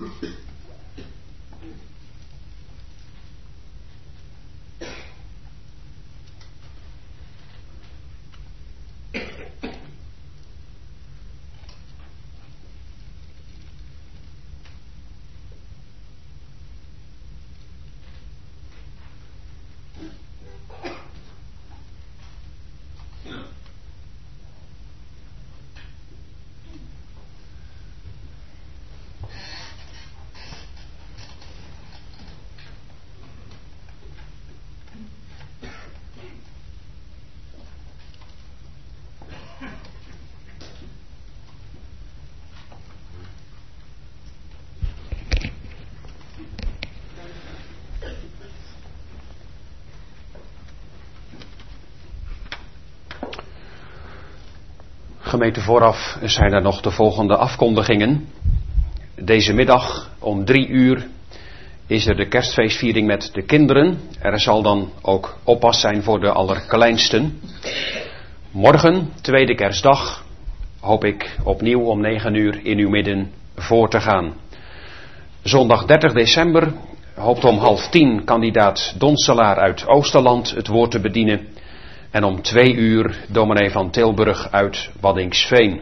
Gemeente, vooraf zijn er nog de volgende afkondigingen. Deze middag om 3:00 is er de kerstfeestviering met de kinderen. Er zal dan ook oppas zijn voor de allerkleinsten. Morgen, tweede kerstdag, hoop ik opnieuw om 9:00 in uw midden voor te gaan. Zondag 30 december hoopt om 9:30 kandidaat Donselaar uit Oosterland het woord te bedienen. En om 2:00 dominee van Tilburg uit Waddinxveen.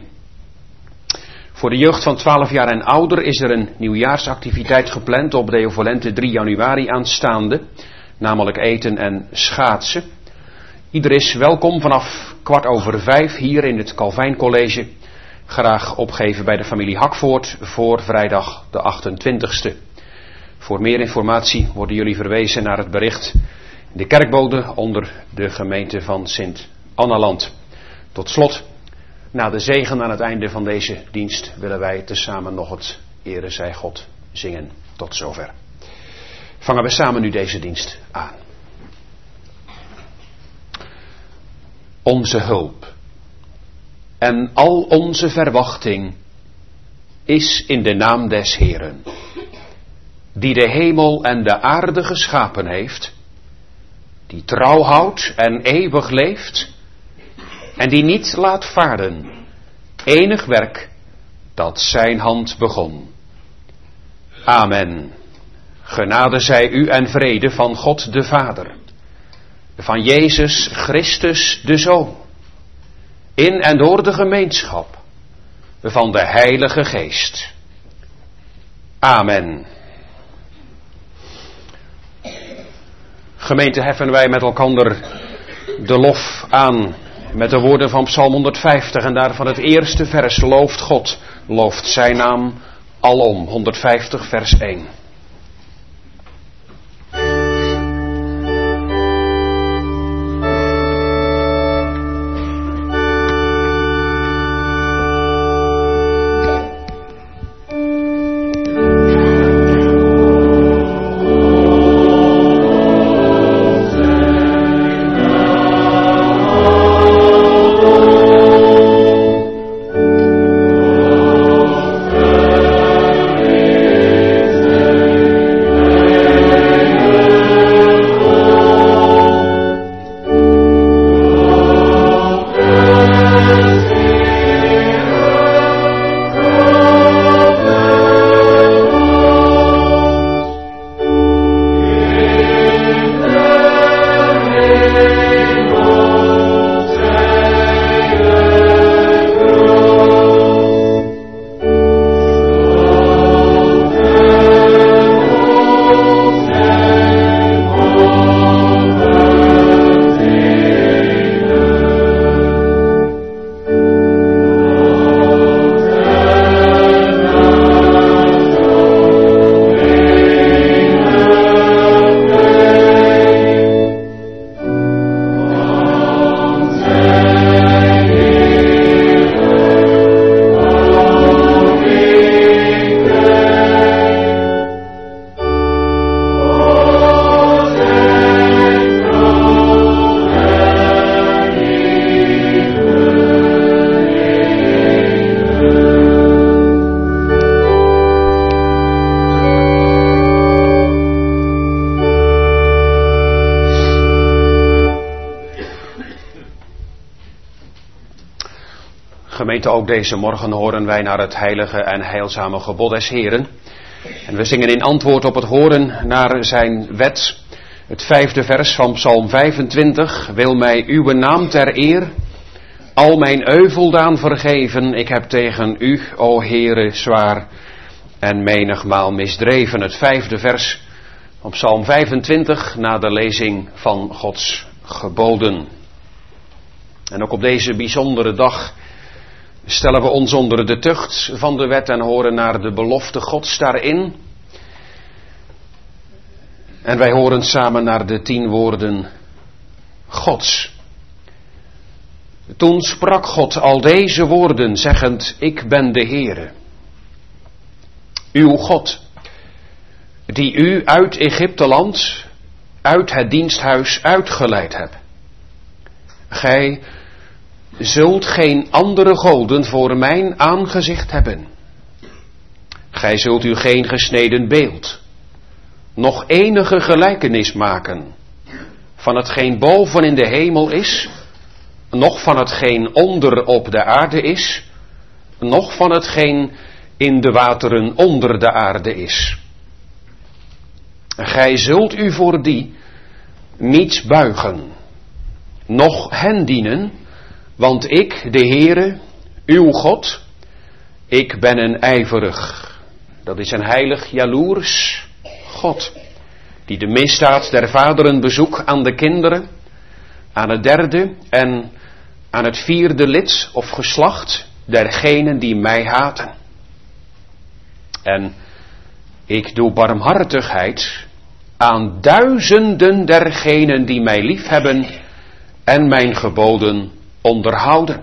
Voor de jeugd van 12 jaar en ouder is er een nieuwjaarsactiviteit gepland op Deo Volente 3 januari aanstaande. Namelijk eten en schaatsen. Ieder is welkom vanaf 4:15 hier in het Calvijncollege. Graag opgeven bij de familie Hakvoort voor vrijdag de 28e. Voor meer informatie worden jullie verwezen naar het bericht de kerkbode onder de gemeente van Sint-Annaland. Tot slot, na de zegen aan het einde van deze dienst willen wij tezamen nog het Ere zij God zingen. Tot zover. Vangen we samen nu deze dienst aan. Onze hulp en al onze verwachting is in de naam des Heeren, die de hemel en de aarde geschapen heeft, die trouw houdt en eeuwig leeft, en die niet laat varen enig werk dat zijn hand begon. Amen. Genade zij u en vrede van God de Vader, van Jezus Christus de Zoon, in en door de gemeenschap van de Heilige Geest. Amen. Gemeente, heffen wij met elkander de lof aan met de woorden van Psalm 150 en daarvan het eerste vers: looft God, looft zijn naam alom. 150 vers 1. Gemeente, ook deze morgen horen wij naar het heilige en heilzame gebod des Heren. En we zingen in antwoord op het horen naar zijn wet, het 5e vers van Psalm 25. Wil mij uw naam ter eer, al mijn euveldaan vergeven. Ik heb tegen u, o Heere, zwaar en menigmaal misdreven. Het 5e vers van Psalm 25 na de lezing van Gods geboden. En ook op deze bijzondere dag stellen we ons onder de tucht van de wet en horen naar de belofte Gods daarin. En wij horen samen naar de 10 woorden Gods. Toen sprak God al deze woorden, zeggend, ik ben de Heere, uw God, die u uit Egypteland, uit het diensthuis uitgeleid hebt. Gij zult geen andere goden voor mijn aangezicht hebben. Gij zult u geen gesneden beeld, nog enige gelijkenis maken van hetgeen boven in de hemel is, noch van hetgeen onder op de aarde is, noch van hetgeen in de wateren onder de aarde is. Gij zult u voor die niets buigen, noch hen dienen, want ik, de Heere, uw God, ik ben een ijverig, dat is een heilig jaloers God, die de misdaad der vaderen bezoekt aan de kinderen, aan het 3e en aan het 4e lid of geslacht dergenen die mij haten. En ik doe barmhartigheid aan duizenden dergenen die mij liefhebben en mijn geboden onderhouden.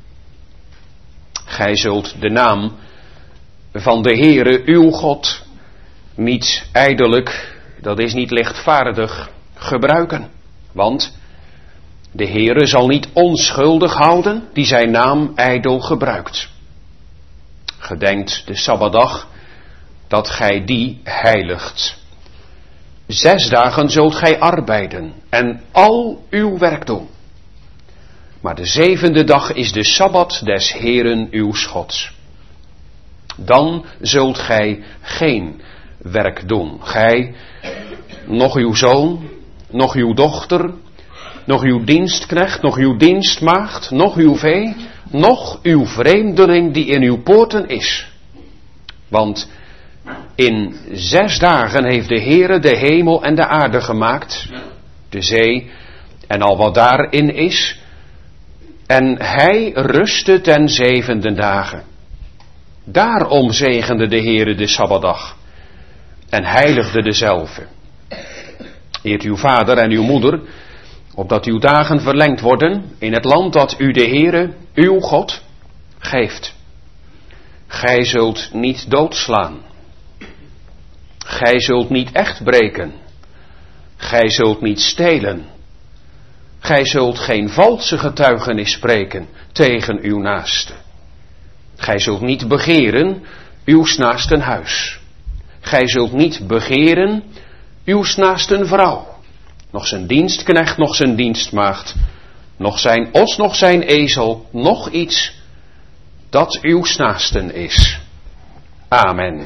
Gij zult de naam van de Heere uw God niet ijdelijk, dat is niet lichtvaardig, gebruiken. Want de Heere zal niet onschuldig houden die zijn naam ijdel gebruikt. Gedenkt de Sabbatdag dat gij die heiligt. 6 dagen zult gij arbeiden en al uw werk doen. Maar de 7e dag is de Sabbat des Heeren uws Gods. Dan zult gij geen werk doen. Gij, nog uw zoon, nog uw dochter, nog uw dienstknecht, nog uw dienstmaagd, nog uw vee, nog uw vreemdeling die in uw poorten is. Want in 6 dagen heeft de Heere de hemel en de aarde gemaakt, de zee en al wat daarin is, en hij rustte ten 7e dagen. Daarom zegende de Heere de Sabbatdag en heiligde dezelve. Eert uw vader en uw moeder, opdat uw dagen verlengd worden in het land dat u de Heere, uw God, geeft. Gij zult niet doodslaan. Gij zult niet echt breken. Gij zult niet stelen. Gij zult geen valse getuigenis spreken tegen uw naaste. Gij zult niet begeren uws naasten huis. Gij zult niet begeren uws naasten vrouw. Nog zijn dienstknecht, nog zijn dienstmaagd. Nog zijn os, nog zijn ezel. Nog iets dat uws naasten is. Amen.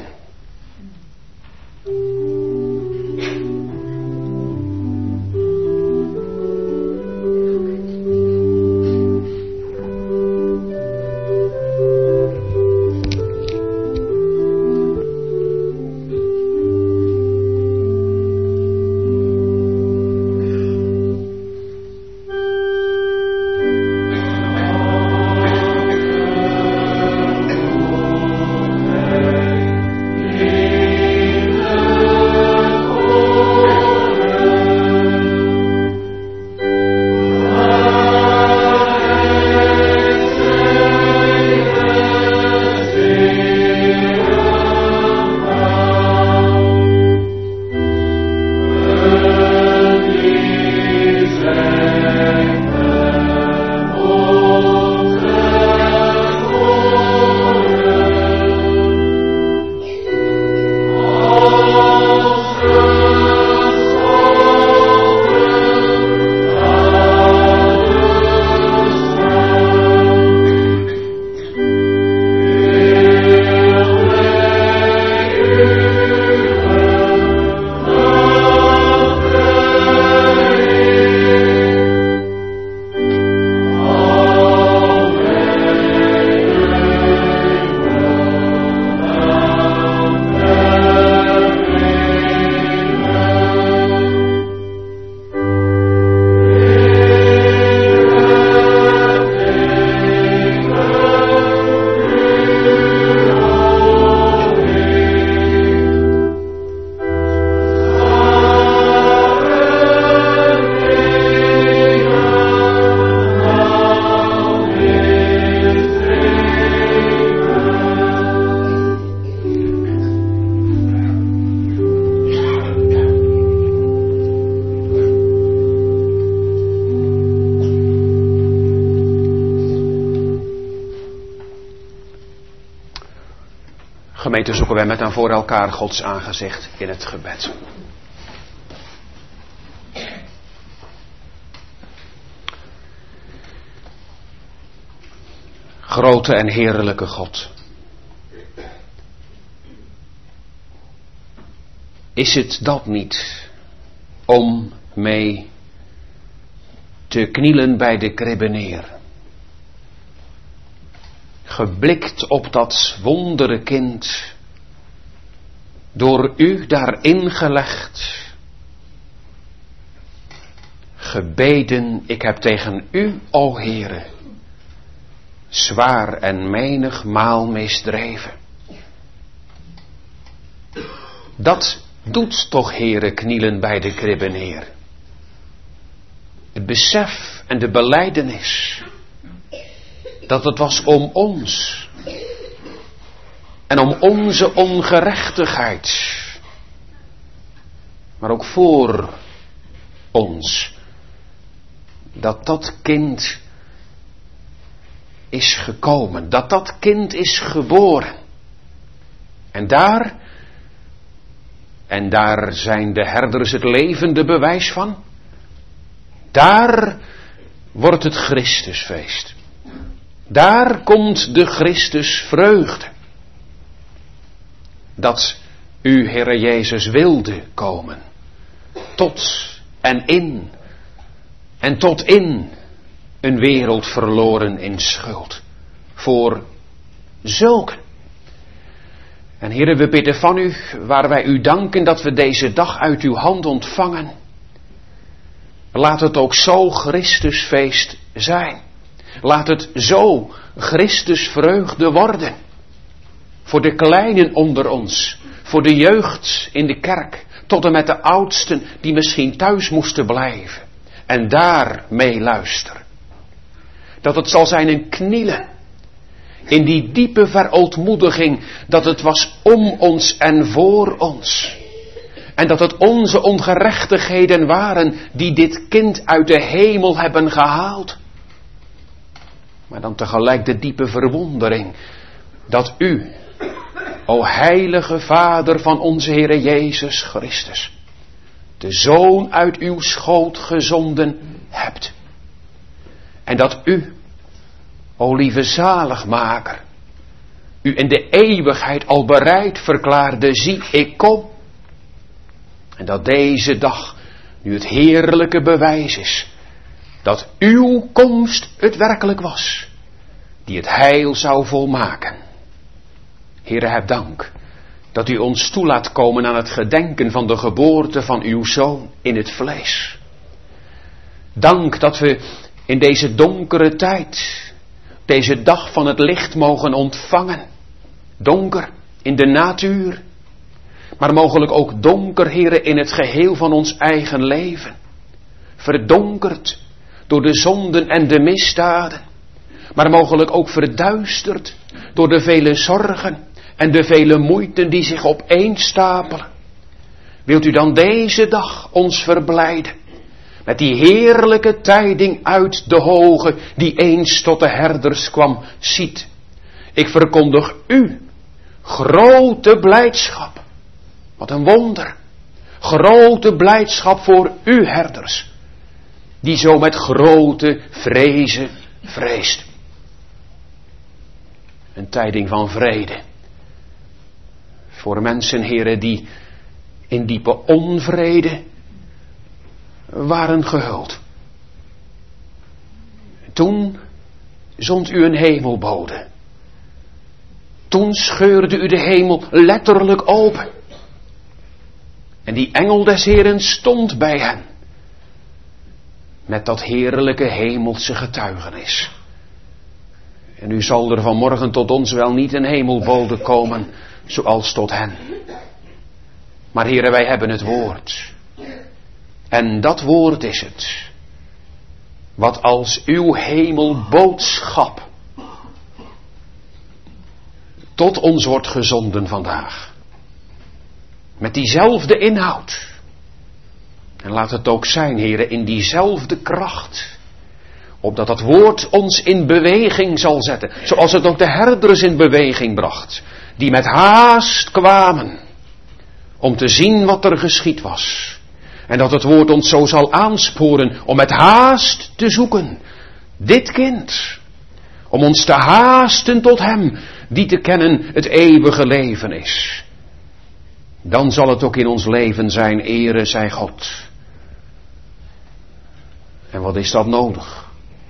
Gemeente, zoeken wij met en voor elkaar Gods aangezicht in het gebed. Grote en heerlijke God. Is het dat niet om mee te knielen bij de kribbe neer? Geblikt op dat wondere kind, door u daarin gelegd. Gebeden, ik heb tegen u, o Heere, zwaar en menigmaal misdreven. Dat doet toch, Heere, knielen bij de kribbe neer. Het besef en de belijdenis dat het was om ons en om onze ongerechtigheid, maar ook voor ons, dat dat kind is gekomen, dat dat kind is geboren. En daar zijn de herders het levende bewijs van. Daar wordt het Christusfeest. Daar komt de Christusvreugde. Dat u, Heere Jezus, wilde komen. Tot en tot in een wereld verloren in schuld. Voor zulken. En Heere, we bidden van u, waar wij u danken dat we deze dag uit uw hand ontvangen. Laat het ook zo Christusfeest zijn. Laat het zo Christusvreugde worden. Voor de kleinen onder ons, voor de jeugd in de kerk, tot en met de oudsten die misschien thuis moesten blijven. En daar mee luisteren. Dat het zal zijn een knielen. In die diepe verootmoediging dat het was om ons en voor ons. En dat het onze ongerechtigheden waren die dit kind uit de hemel hebben gehaald. Maar dan tegelijk de diepe verwondering dat u, o heilige Vader van onze Heere Jezus Christus, de Zoon uit uw schoot gezonden hebt. En dat u, o lieve zaligmaker, u in de eeuwigheid al bereid verklaarde, zie ik kom. En dat deze dag nu het heerlijke bewijs is dat uw komst het werkelijk was, die het heil zou volmaken. Heere, heb dank dat u ons toelaat komen aan het gedenken van de geboorte van uw Zoon in het vlees. Dank dat we in deze donkere tijd, deze dag van het licht mogen ontvangen. Donker in de natuur, maar mogelijk ook donker, Heere, in het geheel van ons eigen leven. Verdonkerd door de zonden en de misdaden, maar mogelijk ook verduisterd door de vele zorgen en de vele moeiten die zich opeenstapelen. Wilt u dan deze dag ons verblijden met die heerlijke tijding uit de hoge die eens tot de herders kwam, ziet. Ik verkondig u grote blijdschap. Wat een wonder. Grote blijdschap voor u herders, die zo met grote vrezen vreest. Een tijding van vrede. Voor mensen, Heere, die in diepe onvrede waren gehuld. Toen zond u een hemelbode. Toen scheurde u de hemel letterlijk open. En die engel des Heeren stond bij hen. Met dat heerlijke hemelse getuigenis. En u zal er vanmorgen tot ons wel niet een hemelbode komen, zoals tot hen. Maar Heere, wij hebben het woord. En dat woord is het, wat als uw hemelboodschap tot ons wordt gezonden vandaag. Met diezelfde inhoud. En laat het ook zijn, Heere, in diezelfde kracht. Opdat dat woord ons in beweging zal zetten. Zoals het ook de herders in beweging bracht. Die met haast kwamen. Om te zien wat er geschied was. En dat het woord ons zo zal aansporen om met haast te zoeken. Dit kind. Om ons te haasten tot hem die te kennen het eeuwige leven is. Dan zal het ook in ons leven zijn, ere zij God. En wat is dat nodig?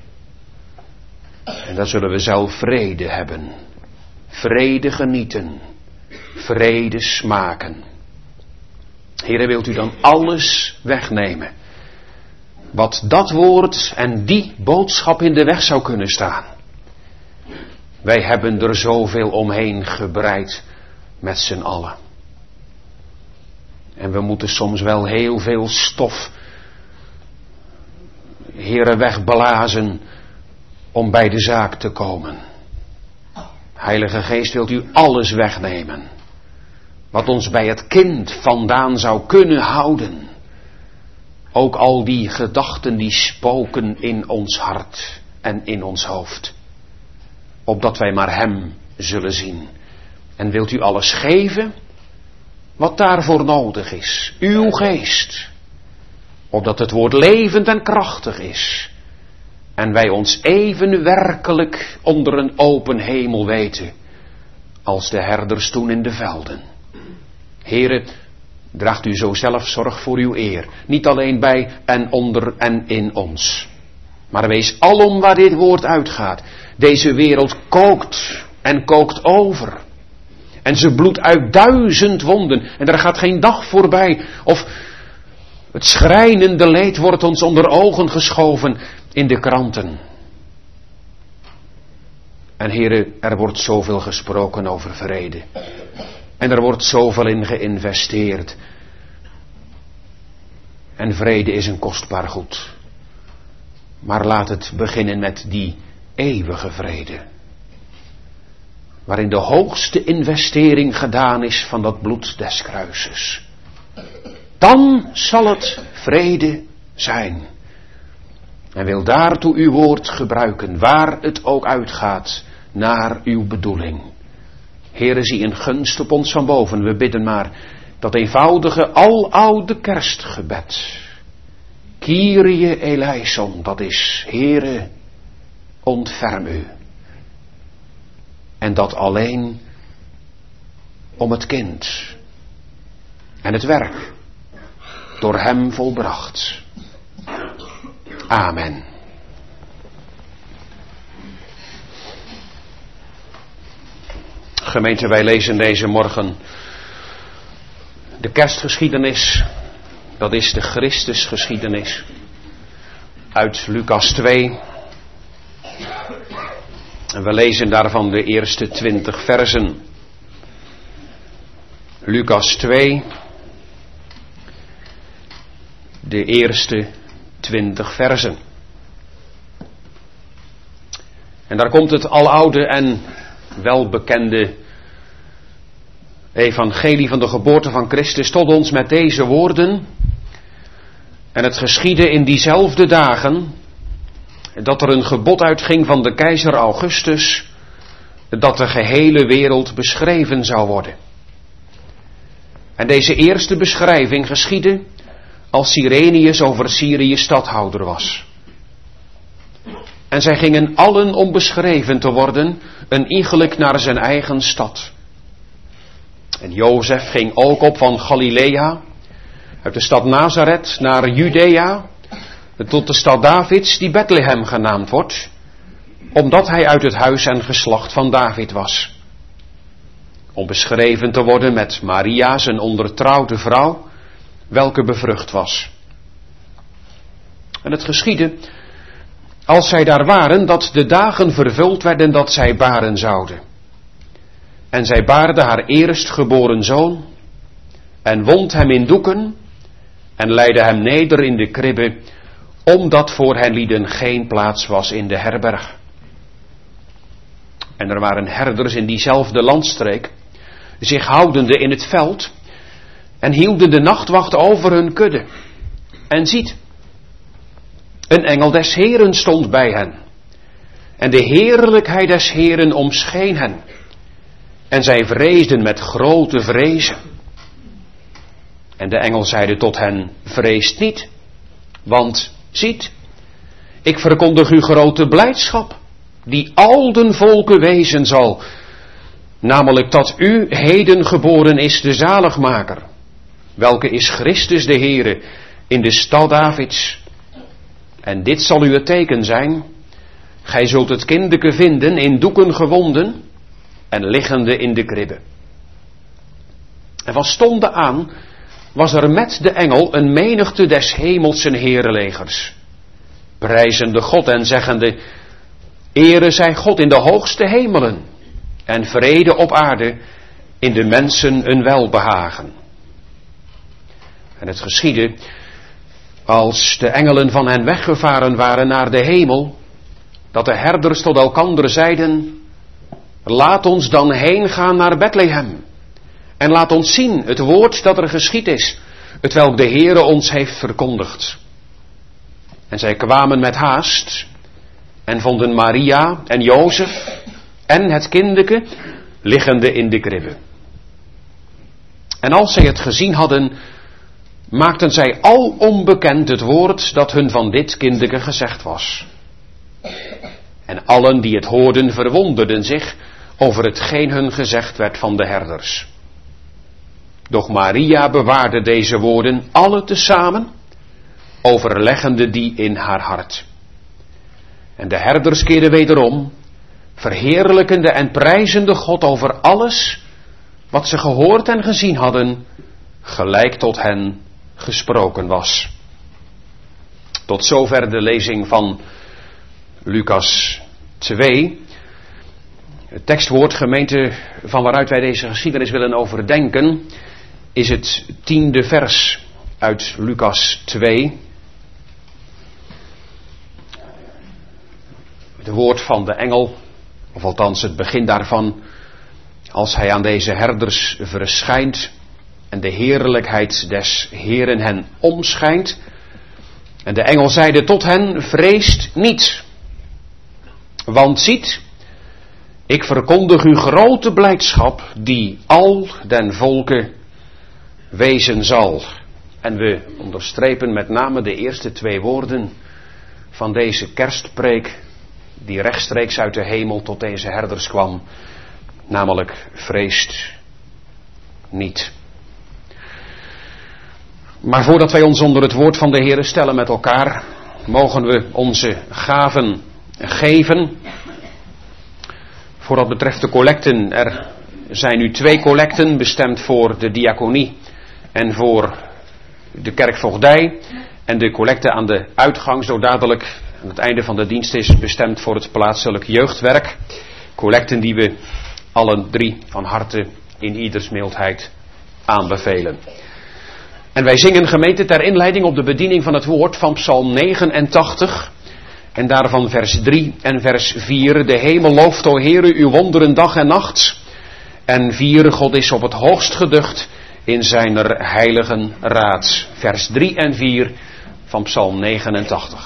En dan zullen we zelf vrede hebben. Vrede genieten. Vrede smaken. Heere, wilt u dan alles wegnemen? Wat dat woord en die boodschap in de weg zou kunnen staan. Wij hebben er zoveel omheen gebreid met z'n allen. En we moeten soms wel heel veel stof, Heere, wegblazen om bij de zaak te komen. Heilige Geest, wilt u alles wegnemen. Wat ons bij het kind vandaan zou kunnen houden. Ook al die gedachten die spoken in ons hart en in ons hoofd. Opdat wij maar hem zullen zien. En wilt u alles geven wat daarvoor nodig is. Uw geest. Opdat het woord levend en krachtig is. En wij ons even werkelijk onder een open hemel weten. Als de herders toen in de velden. Heere, draagt u zo zelf zorg voor uw eer. Niet alleen bij en onder en in ons. Maar wees alom waar dit woord uitgaat. Deze wereld kookt en kookt over. En ze bloedt uit 1000 wonden. En er gaat geen dag voorbij. Of het schrijnende leed wordt ons onder ogen geschoven in de kranten. En Heere, er wordt zoveel gesproken over vrede. En er wordt zoveel in geïnvesteerd. En vrede is een kostbaar goed. Maar laat het beginnen met die eeuwige vrede. Waarin de hoogste investering gedaan is van dat bloed des kruises. Dan zal het vrede zijn. En wil daartoe uw woord gebruiken, waar het ook uitgaat, naar uw bedoeling. Heere, zie een gunst op ons van boven. We bidden maar dat eenvoudige, aloude kerstgebed. Kyrie eleison, dat is, Heere, ontferm u. En dat alleen om het kind en het werk door hem volbracht. Amen. Gemeente, wij lezen deze morgen de kerstgeschiedenis. Dat is de Christusgeschiedenis uit Lucas 2. En we lezen daarvan de eerste 20 versen. Lucas 2. De eerste 20 versen. En daar komt het aloude en welbekende evangelie van de geboorte van Christus tot ons met deze woorden. En het geschiedde in diezelfde dagen dat er een gebod uitging van de keizer Augustus dat de gehele wereld beschreven zou worden. En deze eerste beschrijving geschiedde als Cyrenius over Syrië stadhouder was. En zij gingen allen om beschreven te worden, een iegelijk naar zijn eigen stad. En Jozef ging ook op van Galilea, uit de stad Nazareth naar Judea, tot de stad Davids, die Bethlehem genaamd wordt, omdat hij uit het huis en geslacht van David was. Om beschreven te worden met Maria, zijn ondertrouwde vrouw, welke bevrucht was. En het geschiedde, als zij daar waren, dat de dagen vervuld werden dat zij baren zouden. En zij baarde haar eerstgeboren zoon, en wond hem in doeken, en leidde hem neder in de kribbe, omdat voor hen lieden geen plaats was in de herberg. En er waren herders in diezelfde landstreek, zich houdende in het veld, en hielden de nachtwacht over hun kudde. En ziet, Een engel des Heeren stond bij hen. En de heerlijkheid des Heeren omscheen hen. En zij vreesden met grote vrezen. En de engel zeide tot hen, vreest niet, want ziet, ik verkondig u grote blijdschap, die al den volken wezen zal, namelijk dat u heden geboren is de zaligmaker, welke is Christus de Heere in de stad Davids. En dit zal u het teken zijn, gij zult het kindeke vinden in doeken gewonden en liggende in de kribbe. En van stonden aan was er met de engel een menigte des hemelsen herenlegers, prijzende God en zeggende, ere zij God in de hoogste hemelen en vrede op aarde in de mensen een welbehagen. En het geschiedde, als de engelen van hen weggevaren waren naar de hemel, dat de herders tot elkander zeiden, laat ons dan heen gaan naar Bethlehem. En laat ons zien het woord dat er geschied is, hetwelk de Heere ons heeft verkondigd. En zij kwamen met haast en vonden Maria en Jozef en het kindeke liggende in de kribbe. En als zij het gezien hadden, maakten zij al onbekend het woord dat hun van dit kindeke gezegd was. En allen die het hoorden verwonderden zich over hetgeen hun gezegd werd van de herders. Doch Maria bewaarde deze woorden alle tezamen, overleggende die in haar hart. En de herders keerden wederom, verheerlijkende en prijzende God over alles wat ze gehoord en gezien hadden, gelijk tot hen gesproken was. Tot zover de lezing van Lucas 2. Het tekstwoord, gemeente, van waaruit wij deze geschiedenis willen overdenken, is het 10e vers uit Lucas 2. Het woord van de engel, of althans het begin daarvan, als hij aan deze herders verschijnt en de heerlijkheid des Heeren hen omschijnt. En de engel zeide tot hen, vreest niet, want ziet, ik verkondig u grote blijdschap die al den volken wezen zal. En we onderstrepen met name de eerste 2 woorden van deze kerstpreek die rechtstreeks uit de hemel tot deze herders kwam, namelijk vreest niet. Maar voordat wij ons onder het woord van de Heere stellen met elkaar, mogen we onze gaven geven. Voor wat betreft de collecten, er zijn nu 2 collecten bestemd voor de diaconie en voor de kerkvoogdij. En de collecte aan de uitgang, zo dadelijk aan het einde van de dienst, is bestemd voor het plaatselijk jeugdwerk. Collecten die we allen 3 van harte in ieders mildheid aanbevelen. En wij zingen, gemeente, ter inleiding op de bediening van het woord van Psalm 89... En daarvan vers 3 en vers 4. De hemel looft, o Heere, uw wonderen dag en nacht. En 4. God is op het hoogst geducht in zijner heiligen raad. Vers 3 en 4 van Psalm 89.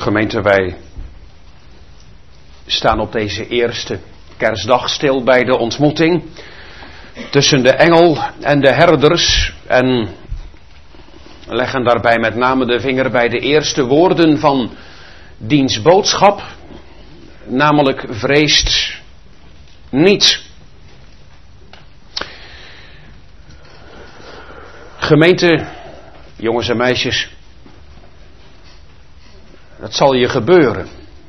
Gemeente, wij staan op deze eerste kerstdag stil bij de ontmoeting tussen de engel en de herders en leggen daarbij met name de vinger bij de eerste woorden van diens boodschap, namelijk vreest niet. Gemeente, jongens en meisjes, dat zal je gebeuren.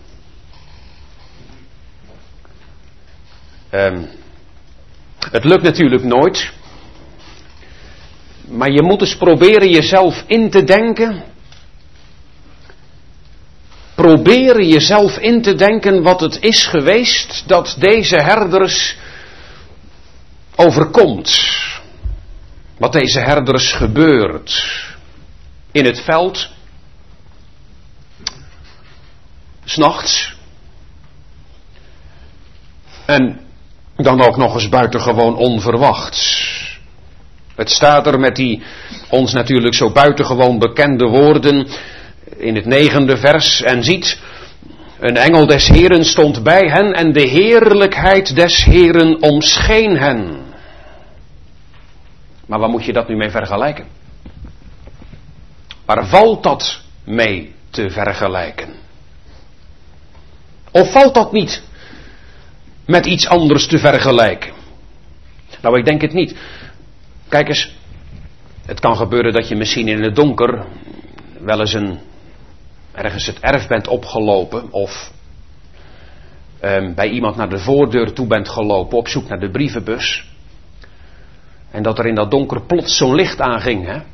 Het lukt natuurlijk nooit. Maar je moet eens proberen jezelf in te denken. Proberen jezelf in te denken wat het is geweest dat deze herders overkomt. Wat deze herders gebeurt. In het veld. 's Nachts. En dan ook nog eens buitengewoon onverwachts. Het staat er met die ons natuurlijk zo buitengewoon bekende woorden in het 9e vers. En ziet, een engel des Heren stond bij hen en de heerlijkheid des Heren omscheen hen. Maar waar moet je dat nu mee vergelijken? Waar valt dat mee te vergelijken? Of valt dat niet met iets anders te vergelijken? Nou, ik denk het niet. Kijk eens, het kan gebeuren dat je misschien in het donker wel eens ergens het erf bent opgelopen of bij iemand naar de voordeur toe bent gelopen op zoek naar de brievenbus. En dat er in dat donker plots zo'n licht aanging, hè?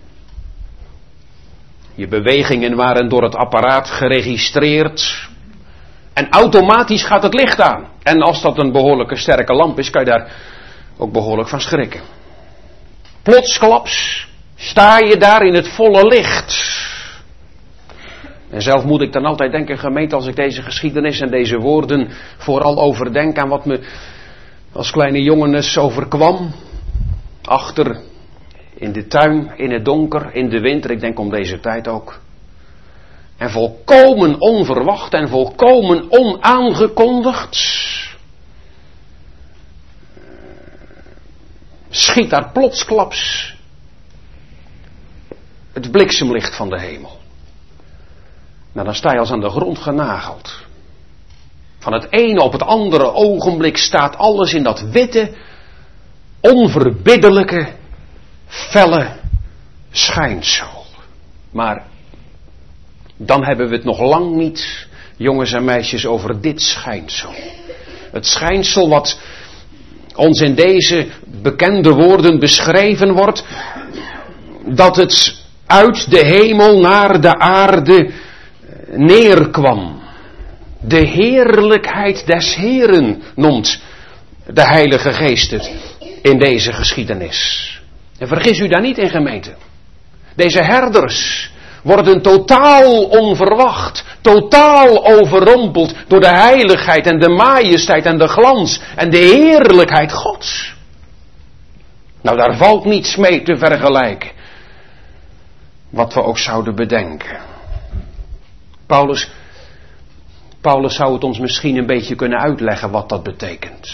Je bewegingen waren door het apparaat geregistreerd. En automatisch gaat het licht aan. En als dat een behoorlijke sterke lamp is, kan je daar ook behoorlijk van schrikken. Plotsklaps sta je daar in het volle licht. En zelf moet ik dan altijd denken, gemeente, als ik deze geschiedenis en deze woorden vooral overdenk aan wat me als kleine jongen eens overkwam. Achter in de tuin, in het donker, in de winter, ik denk om deze tijd ook. En volkomen onverwacht en volkomen onaangekondigd schiet daar plotsklaps het bliksemlicht van de hemel. Nou, dan sta je als aan de grond genageld. Van het ene op het andere ogenblik staat alles in dat witte, onverbiddelijke, felle schijnsel. Maar dan hebben we het nog lang niet, jongens en meisjes, over dit schijnsel. Het schijnsel wat ons in deze bekende woorden beschreven wordt, dat het uit de hemel naar de aarde neerkwam. De heerlijkheid des Heren noemt de Heilige Geest het in deze geschiedenis. En vergis u daar niet in, gemeente. Deze herders worden totaal onverwacht, totaal overrompeld door de heiligheid en de majesteit en de glans en de heerlijkheid Gods. Nou, daar valt niets mee te vergelijken. Wat we ook zouden bedenken. Paulus zou het ons misschien een beetje kunnen uitleggen wat dat betekent.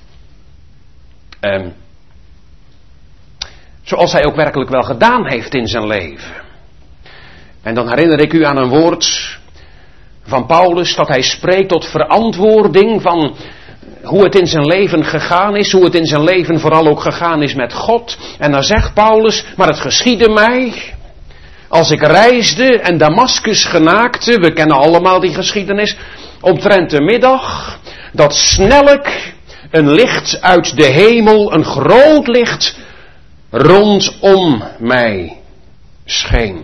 Zoals hij ook werkelijk wel gedaan heeft in zijn leven. En dan herinner ik u aan een woord van Paulus dat hij spreekt tot verantwoording van hoe het in zijn leven gegaan is, hoe het in zijn leven vooral ook gegaan is met God. En dan zegt Paulus, maar het geschiedde mij als ik reisde en Damaskus genaakte, we kennen allemaal die geschiedenis, omtrent de middag, dat snellijk een licht uit de hemel, een groot licht, rondom mij scheen.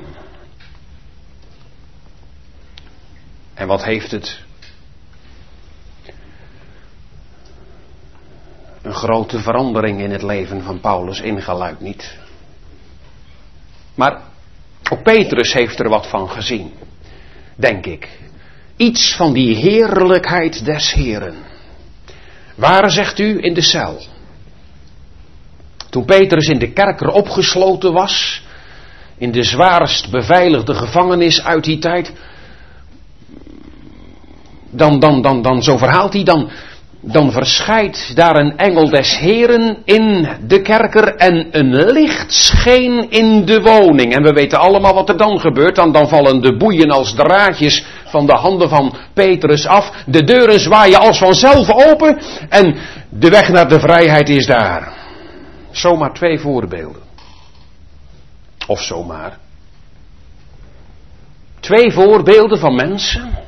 En wat heeft het? Een grote verandering in het leven van Paulus ingeluid, niet? Maar ook Petrus heeft er wat van gezien, denk ik. Iets van die heerlijkheid des Heren. Waar, zegt u, in de cel? Toen Petrus in de kerker opgesloten was, in de zwaarst beveiligde gevangenis uit die tijd, Dan zo verhaalt hij, dan verschijnt daar een engel des Heren in de kerker en een licht scheen in de woning. En we weten allemaal wat er dan gebeurt. Dan vallen de boeien als draadjes van de handen van Petrus af. De deuren zwaaien als vanzelf open en de weg naar de vrijheid is daar. Zomaar 2 voorbeelden. Of zomaar. 2 voorbeelden van mensen.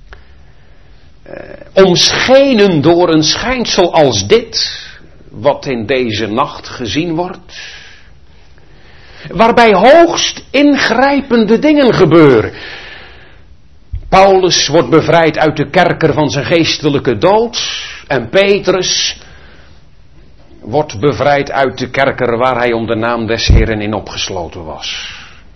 Omschenen door een schijnsel als dit, wat in deze nacht gezien wordt, waarbij hoogst ingrijpende dingen gebeuren. Paulus wordt bevrijd uit de kerker van zijn geestelijke dood en Petrus wordt bevrijd uit de kerker waar hij om de naam des Heren in opgesloten was.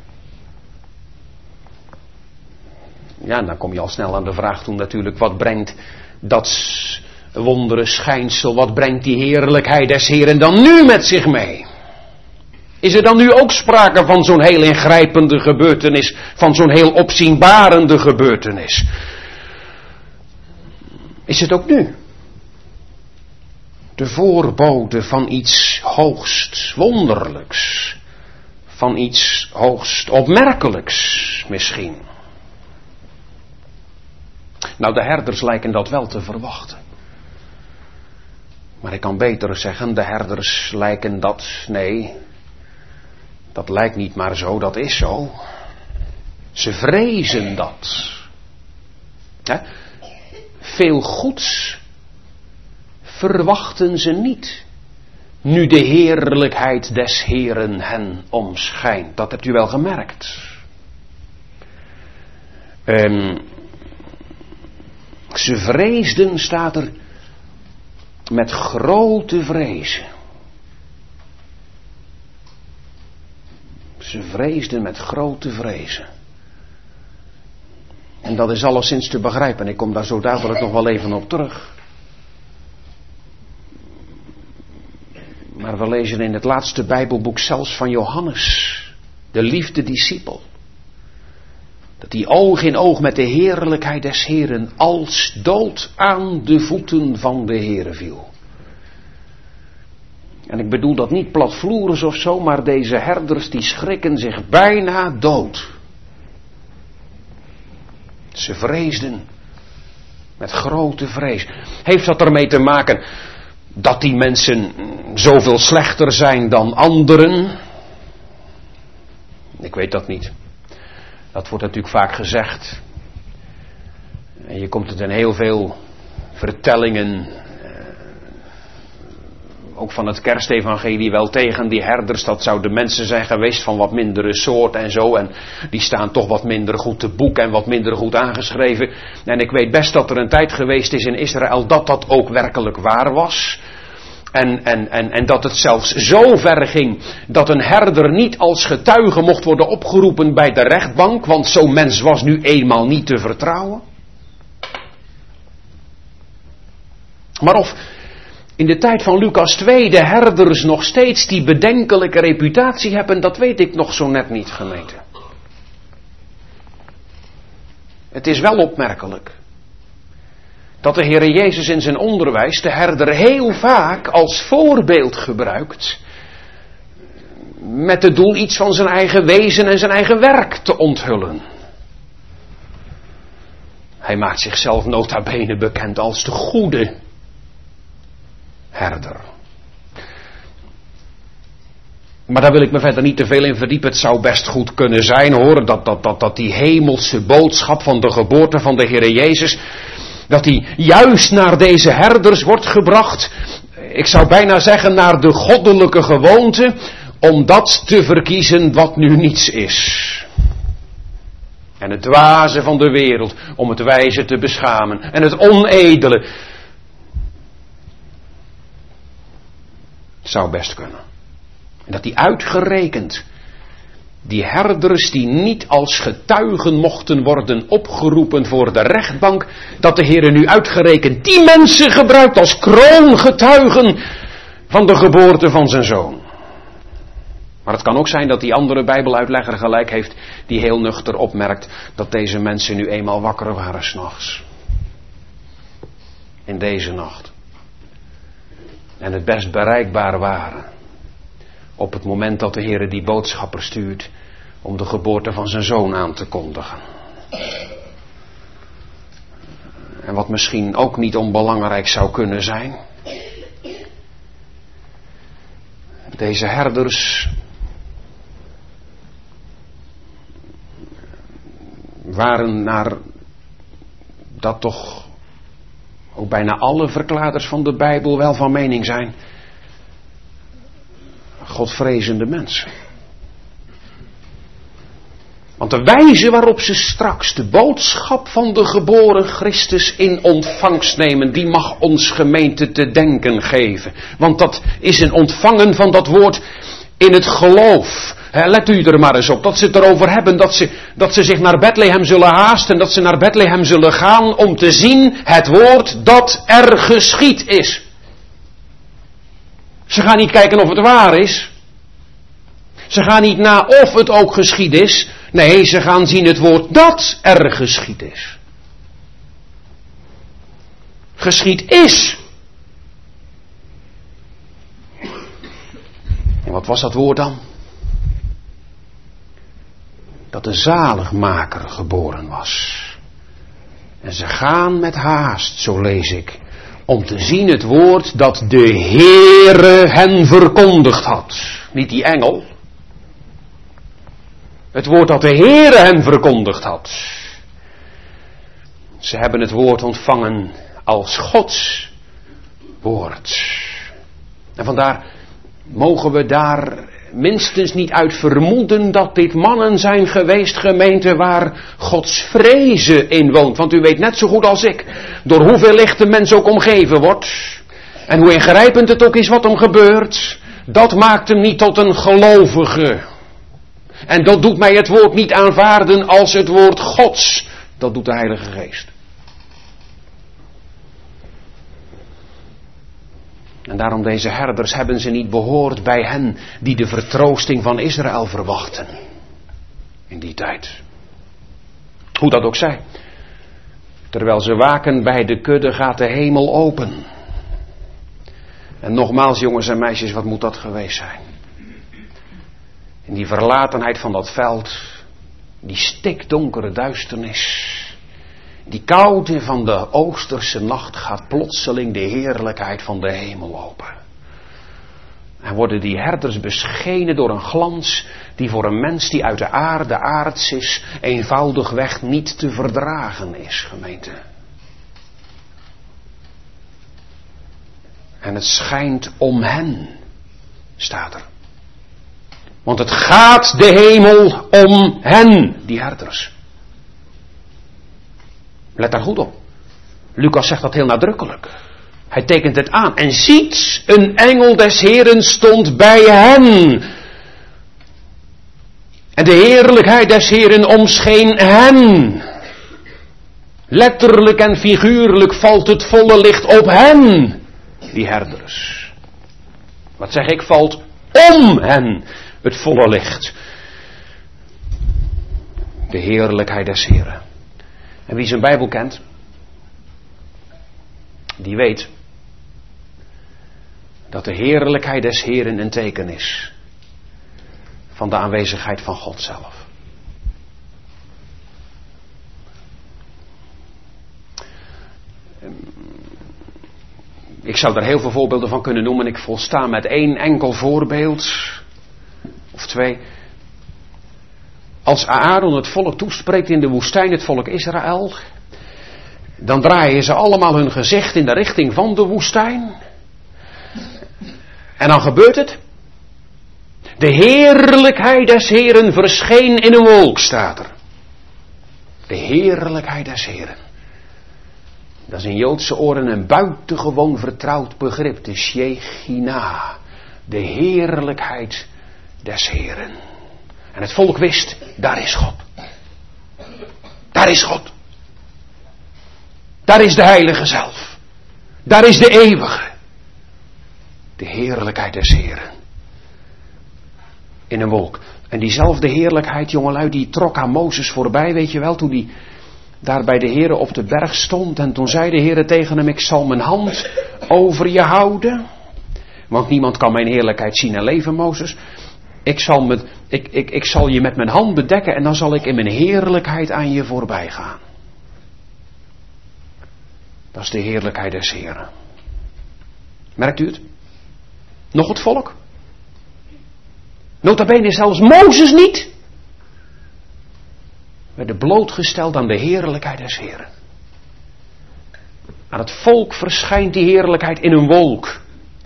Ja, dan kom je al snel aan de vraag toe natuurlijk, wat brengt dat wondere schijnsel, wat brengt die heerlijkheid des Heren dan nu met zich mee? Is er dan nu ook sprake van zo'n heel ingrijpende gebeurtenis, van zo'n heel opzienbarende gebeurtenis? Is het ook nu? De voorbode van iets hoogst wonderlijks, van iets hoogst opmerkelijks misschien. Nou, de herders lijken dat wel te verwachten. Maar ik kan beter zeggen, de herders lijken dat, nee, dat lijkt niet maar zo, dat is zo. Ze vrezen dat. Veel goeds verwachten ze niet, nu de heerlijkheid des Heren hen omschijnt. Dat hebt u wel gemerkt. Ze vreesden, staat er, met grote vrezen. Ze vreesden met grote vrezen. En dat is alleszins te begrijpen. Ik kom daar zo dadelijk nog wel even op terug. Maar we lezen in het laatste Bijbelboek zelfs van Johannes, de liefde discipel, dat hij oog in oog met de heerlijkheid des Heren als dood aan de voeten van de Heere viel. En ik bedoel dat niet platvloers of zo, maar deze herders die schrikken zich bijna dood. Ze vreesden met grote vrees. Heeft dat ermee te maken dat die mensen zoveel slechter zijn dan anderen? Ik weet dat niet. Dat wordt natuurlijk vaak gezegd. En je komt het in heel veel vertellingen, ook van het kerstevangelie wel tegen. Die herders, dat zouden mensen zijn geweest van wat mindere soort en zo. En die staan toch wat minder goed te boek en wat minder goed aangeschreven. En ik weet best dat er een tijd geweest is in Israël dat ook werkelijk waar was. En dat het zelfs zo ver ging dat een herder niet als getuige mocht worden opgeroepen bij de rechtbank, want zo'n mens was nu eenmaal niet te vertrouwen. Maar of in de tijd van Lucas 2 de herders nog steeds die bedenkelijke reputatie hebben, dat weet ik nog zo net niet, gemeente. Het is wel opmerkelijk dat de Heere Jezus in zijn onderwijs de herder heel vaak als voorbeeld gebruikt, met het doel iets van zijn eigen wezen en zijn eigen werk te onthullen. Hij maakt zichzelf nota bene bekend als de goede herder. Maar daar wil ik me verder niet te veel in verdiepen. Het zou best goed kunnen zijn, hoor, dat die hemelse boodschap van de geboorte van de Heere Jezus, dat die juist naar deze herders wordt gebracht. Ik zou bijna zeggen naar de goddelijke gewoonte, om dat te verkiezen wat nu niets is. En het dwaze van de wereld, om het wijze te beschamen. En het onedele. Het zou best kunnen. En dat die uitgerekend, die herders die niet als getuigen mochten worden opgeroepen voor de rechtbank, dat de Heer nu uitgerekend die mensen gebruikt als kroongetuigen van de geboorte van zijn zoon. Maar het kan ook zijn dat die andere Bijbeluitlegger gelijk heeft, die heel nuchter opmerkt dat deze mensen nu eenmaal wakker waren 's nachts. in deze nacht. En het best bereikbaar waren. Op het moment dat de Heer die boodschapper stuurt om de geboorte van zijn zoon aan te kondigen. En wat misschien ook niet onbelangrijk zou kunnen zijn. Deze herders waren naar dat toch ook bijna alle verklaarders van de Bijbel wel van mening zijn. Godvrezende mensen. Want de wijze waarop ze straks de boodschap van de geboren Christus in ontvangst nemen, die mag ons gemeente te denken geven. Want dat is een ontvangen van dat woord in het geloof. Let u er maar eens op, dat ze het erover hebben dat ze zich naar Bethlehem zullen haasten, dat ze naar Bethlehem zullen gaan om te zien het woord dat er geschied is. Ze gaan niet kijken of het waar is. Ze gaan niet na of het ook geschied is. Nee, ze gaan zien het woord dat er geschied is. Geschied is. En wat was dat woord dan? Dat de zaligmaker geboren was. En ze gaan met haast, zo lees ik, om te zien het woord dat de Heere hen verkondigd had. Niet die engel. Het woord dat de Heere hen verkondigd had. Ze hebben het woord ontvangen als Gods woord. En vandaar mogen we daar minstens niet uit vermoeden dat dit mannen zijn geweest, gemeente, waar Gods vreze in woont. Want u weet net zo goed als ik, door hoeveel licht de mens ook omgeven wordt, en hoe ingrijpend het ook is wat hem gebeurt, dat maakt hem niet tot een gelovige. En dat doet mij het woord niet aanvaarden als het woord Gods. Dat doet de Heilige Geest. En daarom deze herders hebben ze niet behoord bij hen die de vertroosting van Israël verwachten. In die tijd. Hoe dat ook zij. Terwijl ze waken bij de kudde gaat de hemel open. En nogmaals jongens en meisjes, wat moet dat geweest zijn? In die verlatenheid van dat veld, die stikdonkere duisternis, die koude van de oosterse nacht gaat plotseling de heerlijkheid van de hemel open. En worden die herders beschenen door een glans die voor een mens die uit de aarde aards is, eenvoudigweg niet te verdragen is, gemeente. En het schijnt om hen, staat er. Want het gaat de hemel om hen, die herders. Let daar goed op. Lucas zegt dat heel nadrukkelijk. Hij tekent het aan. En ziet, een engel des Heeren stond bij hen. En de heerlijkheid des Heeren omscheen hen. Letterlijk en figuurlijk valt het volle licht op hen, die herders. Wat zeg ik? Valt om hen het volle licht. De heerlijkheid des Heeren. En wie zijn Bijbel kent, die weet dat de heerlijkheid des Heeren een teken is van de aanwezigheid van God zelf. Ik zou daar heel veel voorbeelden van kunnen noemen. Ik volsta met één enkel voorbeeld of twee. Als Aaron het volk toespreekt in de woestijn, het volk Israël, dan draaien ze allemaal hun gezicht in de richting van de woestijn. En dan gebeurt het. De heerlijkheid des Heeren verscheen in een wolk, staat er. De heerlijkheid des Heeren. Dat is in Joodse oren een buitengewoon vertrouwd begrip. De Shechina. De heerlijkheid des Heeren. En het volk wist, daar is God. Daar is God. Daar is de Heilige zelf. Daar is de Eeuwige. De heerlijkheid des Heeren. In een wolk. En diezelfde heerlijkheid, jongelui, die trok aan Mozes voorbij, weet je wel, toen daar bij de Heere op de berg stond. En toen zei de Heere tegen hem, ik zal mijn hand over je houden. Want niemand kan mijn heerlijkheid zien en leven, Mozes. Ik zal je met mijn hand bedekken en dan zal ik in mijn heerlijkheid aan je voorbij gaan. Dat is de heerlijkheid des Heeren. Merkt u het? Nog het volk? Nota bene zelfs Mozes niet. Werden blootgesteld aan de heerlijkheid des Heeren. Aan het volk verschijnt die heerlijkheid in een wolk.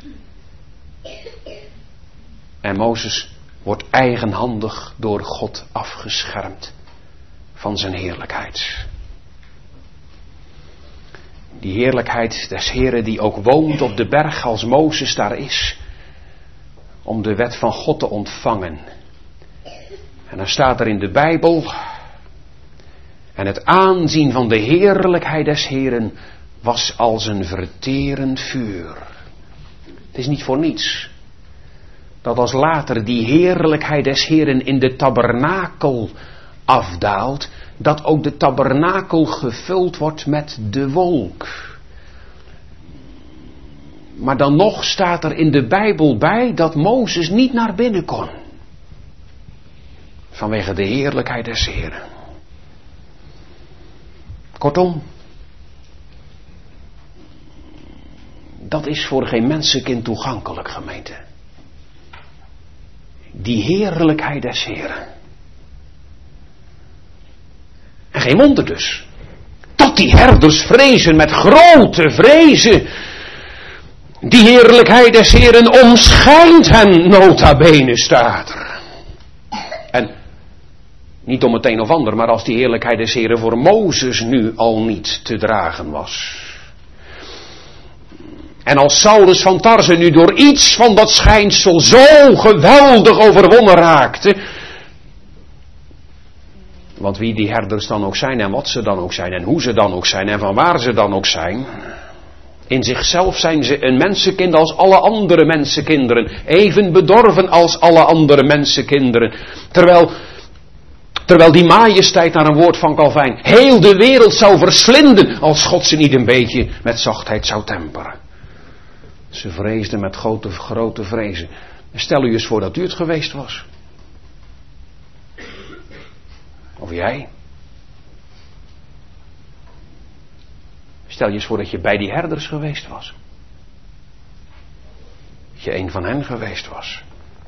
En Mozes wordt eigenhandig door God afgeschermd van zijn heerlijkheid. Die heerlijkheid des Heeren die ook woont op de berg als Mozes daar is. Om de wet van God te ontvangen. En dan staat er in de Bijbel. En het aanzien van de heerlijkheid des Heeren was als een verterend vuur. Het is niet voor niets. Dat als later die heerlijkheid des Heeren in de tabernakel afdaalt. Dat ook de tabernakel gevuld wordt met de wolk. Maar dan nog staat er in de Bijbel bij dat Mozes niet naar binnen kon. Vanwege de heerlijkheid des Heeren. Kortom. Dat is voor geen mensenkind toegankelijk, gemeente. Die heerlijkheid des Heeren. En geen wonder dus. Dat die herders vrezen met grote vrezen. Die heerlijkheid des Heeren omschijnt hen, nota bene staat er. En niet om het een of ander, maar als die heerlijkheid des Heeren voor Mozes nu al niet te dragen was. En als Saulus van Tarse nu door iets van dat schijnsel zo geweldig overwonnen raakte. Want wie die herders dan ook zijn en wat ze dan ook zijn en hoe ze dan ook zijn en van waar ze dan ook zijn. In zichzelf zijn ze een mensenkind als alle andere mensenkinderen. Even bedorven als alle andere mensenkinderen. Terwijl die majesteit naar een woord van Calvijn heel de wereld zou verslinden als God ze niet een beetje met zachtheid zou temperen. Ze vreesden met grote vrezen. Stel u eens voor dat u het geweest was. Of jij. Stel je eens voor dat je bij die herders geweest was. Dat je een van hen geweest was.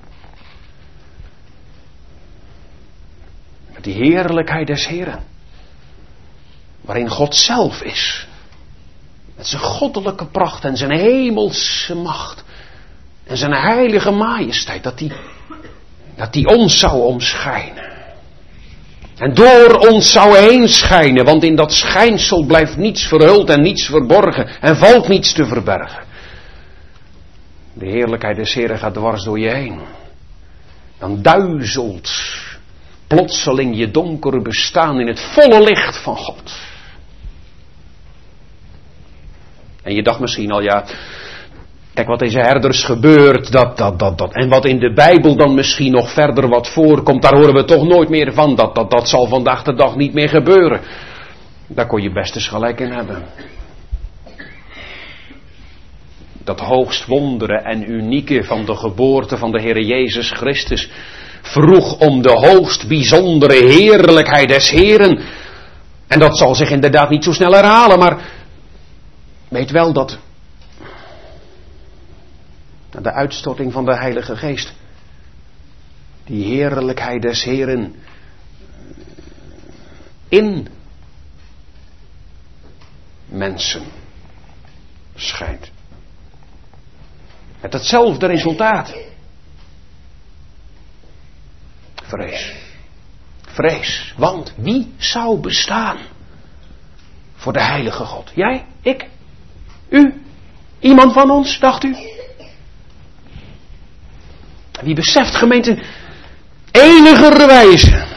Met die heerlijkheid des Heeren. Waarin God zelf is. Met zijn goddelijke pracht en zijn hemelse macht. En zijn heilige majesteit. Dat die ons zou omschijnen. En door ons zou heen schijnen. Want in dat schijnsel blijft niets verhuld en niets verborgen. En valt niets te verbergen. De heerlijkheid des Heeren gaat dwars door je heen. Dan duizelt plotseling je donkere bestaan in het volle licht van God. En je dacht misschien al, ja, kijk wat deze herders gebeurt, dat. En wat in de Bijbel dan misschien nog verder wat voorkomt, daar horen we toch nooit meer van. Dat zal vandaag de dag niet meer gebeuren. Daar kon je best eens gelijk in hebben. Dat hoogst wondere en unieke van de geboorte van de Heere Jezus Christus vroeg om de hoogst bijzondere heerlijkheid des Heeren. En dat zal zich inderdaad niet zo snel herhalen, maar weet wel dat de uitstorting van de Heilige Geest, die heerlijkheid des Heeren in mensen schijnt. Met hetzelfde resultaat. Vrees. Want wie zou bestaan voor de heilige God? Jij? Ik? U? Iemand van ons, dacht u? Wie beseft, gemeente, enigerwijze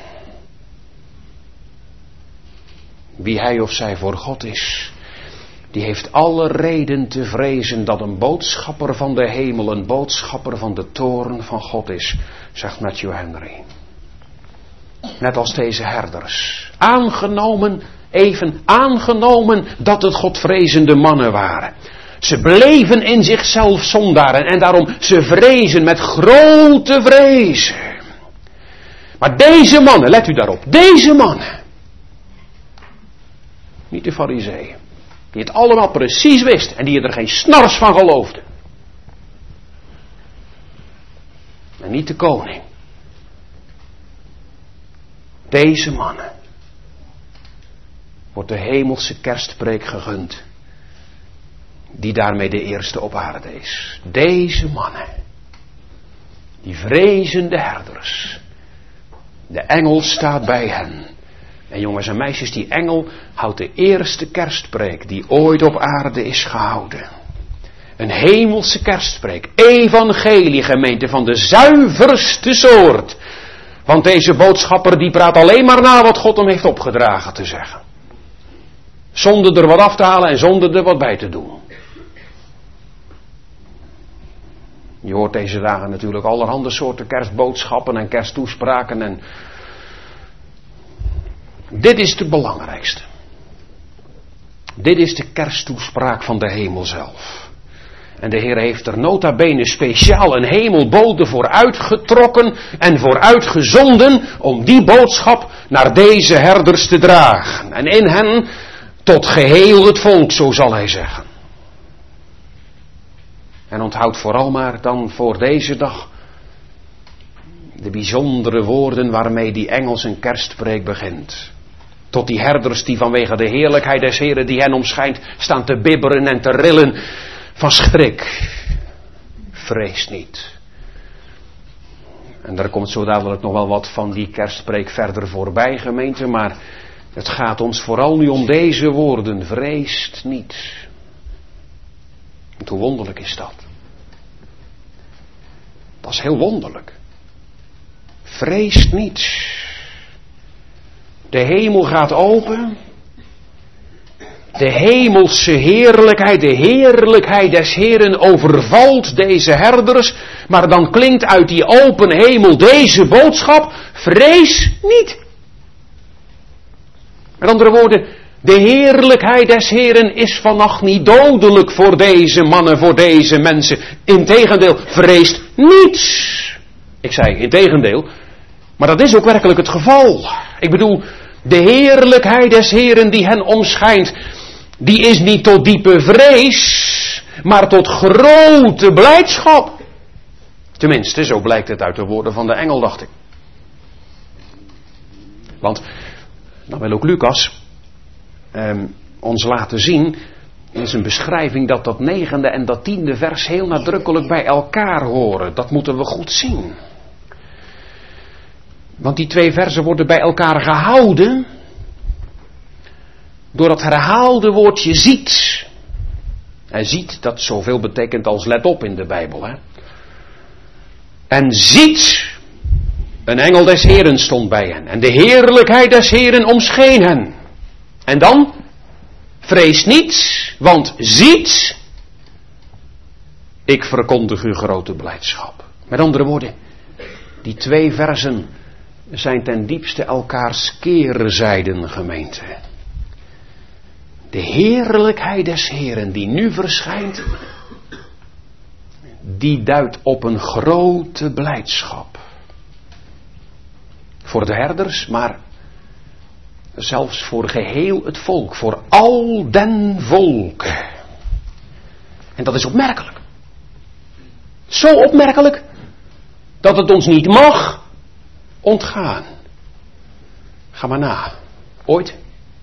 wie hij of zij voor God is, die heeft alle reden te vrezen dat een boodschapper van de hemel een boodschapper van de toorn van God is, zegt Matthew Henry. Net als deze herders. Aangenomen even aangenomen dat het godvrezende mannen waren. Ze bleven in zichzelf zondaren en daarom ze vrezen met grote vrezen. Maar deze mannen, let u daarop, deze mannen, niet de farizeeën, die het allemaal precies wisten en die er geen snars van geloofden. En niet de koning. Deze mannen wordt de hemelse kerstpreek gegund, die daarmee de eerste op aarde is. Deze mannen, die vrezende herders, de engel staat bij hen. En jongens en meisjes, die engel houdt de eerste kerstpreek die ooit op aarde is gehouden. Een hemelse kerstpreek, evangelie gemeente van de zuiverste soort. Want deze boodschapper die praat alleen maar na wat God hem heeft opgedragen te zeggen. Zonder er wat af te halen en zonder er wat bij te doen. Je hoort deze dagen natuurlijk allerhande soorten kerstboodschappen en kersttoespraken en dit is de belangrijkste. Dit is de kersttoespraak van de hemel zelf. En de Heer heeft er nota bene speciaal een hemelbode voor uitgetrokken en voor uitgezonden om die boodschap naar deze herders te dragen. En in hen tot geheel het volk, zo zal hij zeggen. En onthoud vooral maar dan voor deze dag de bijzondere woorden waarmee die engel zijn kerstpreek begint. Tot die herders die vanwege de heerlijkheid des Heren die hen omschijnt staan te bibberen en te rillen van schrik. Vrees niet. En daar komt zo dadelijk nog wel wat van die kerstpreek verder voorbij, gemeente, maar het gaat ons vooral nu om deze woorden. Vreest niet. En hoe wonderlijk is dat? Dat is heel wonderlijk. Vreest niet. De hemel gaat open. De hemelse heerlijkheid, de heerlijkheid des Heren overvalt deze herders. Maar dan klinkt uit die open hemel deze boodschap. Vrees niet. Met andere woorden, de heerlijkheid des Heren is vannacht niet dodelijk voor deze mannen, voor deze mensen. Integendeel, vreest niets. Ik zei integendeel, maar dat is ook werkelijk het geval. Ik bedoel, de heerlijkheid des Heren die hen omschijnt, die is niet tot diepe vrees, maar tot grote blijdschap. Tenminste, zo blijkt het uit de woorden van de engel, dacht ik. Want dan wil ook Lucas ons laten zien, in zijn beschrijving, dat dat 9e en dat 10e vers heel nadrukkelijk bij elkaar horen. Dat moeten we goed zien. Want die 2 versen worden bij elkaar gehouden door dat herhaalde woordje ziet. En ziet, dat zoveel betekent als let op in de Bijbel. Hè? En ziet, een engel des Heren stond bij hen. En de heerlijkheid des Heren omscheen hen. En dan, vrees niet, want ziet, ik verkondig u grote blijdschap. Met andere woorden, die 2 versen zijn ten diepste elkaars keerzijden, gemeente. De heerlijkheid des Heren die nu verschijnt, die duidt op een grote blijdschap. Voor de herders, maar zelfs voor geheel het volk, voor al den volken. En dat is opmerkelijk. Zo opmerkelijk, dat het ons niet mag ontgaan. Ga maar na. Ooit,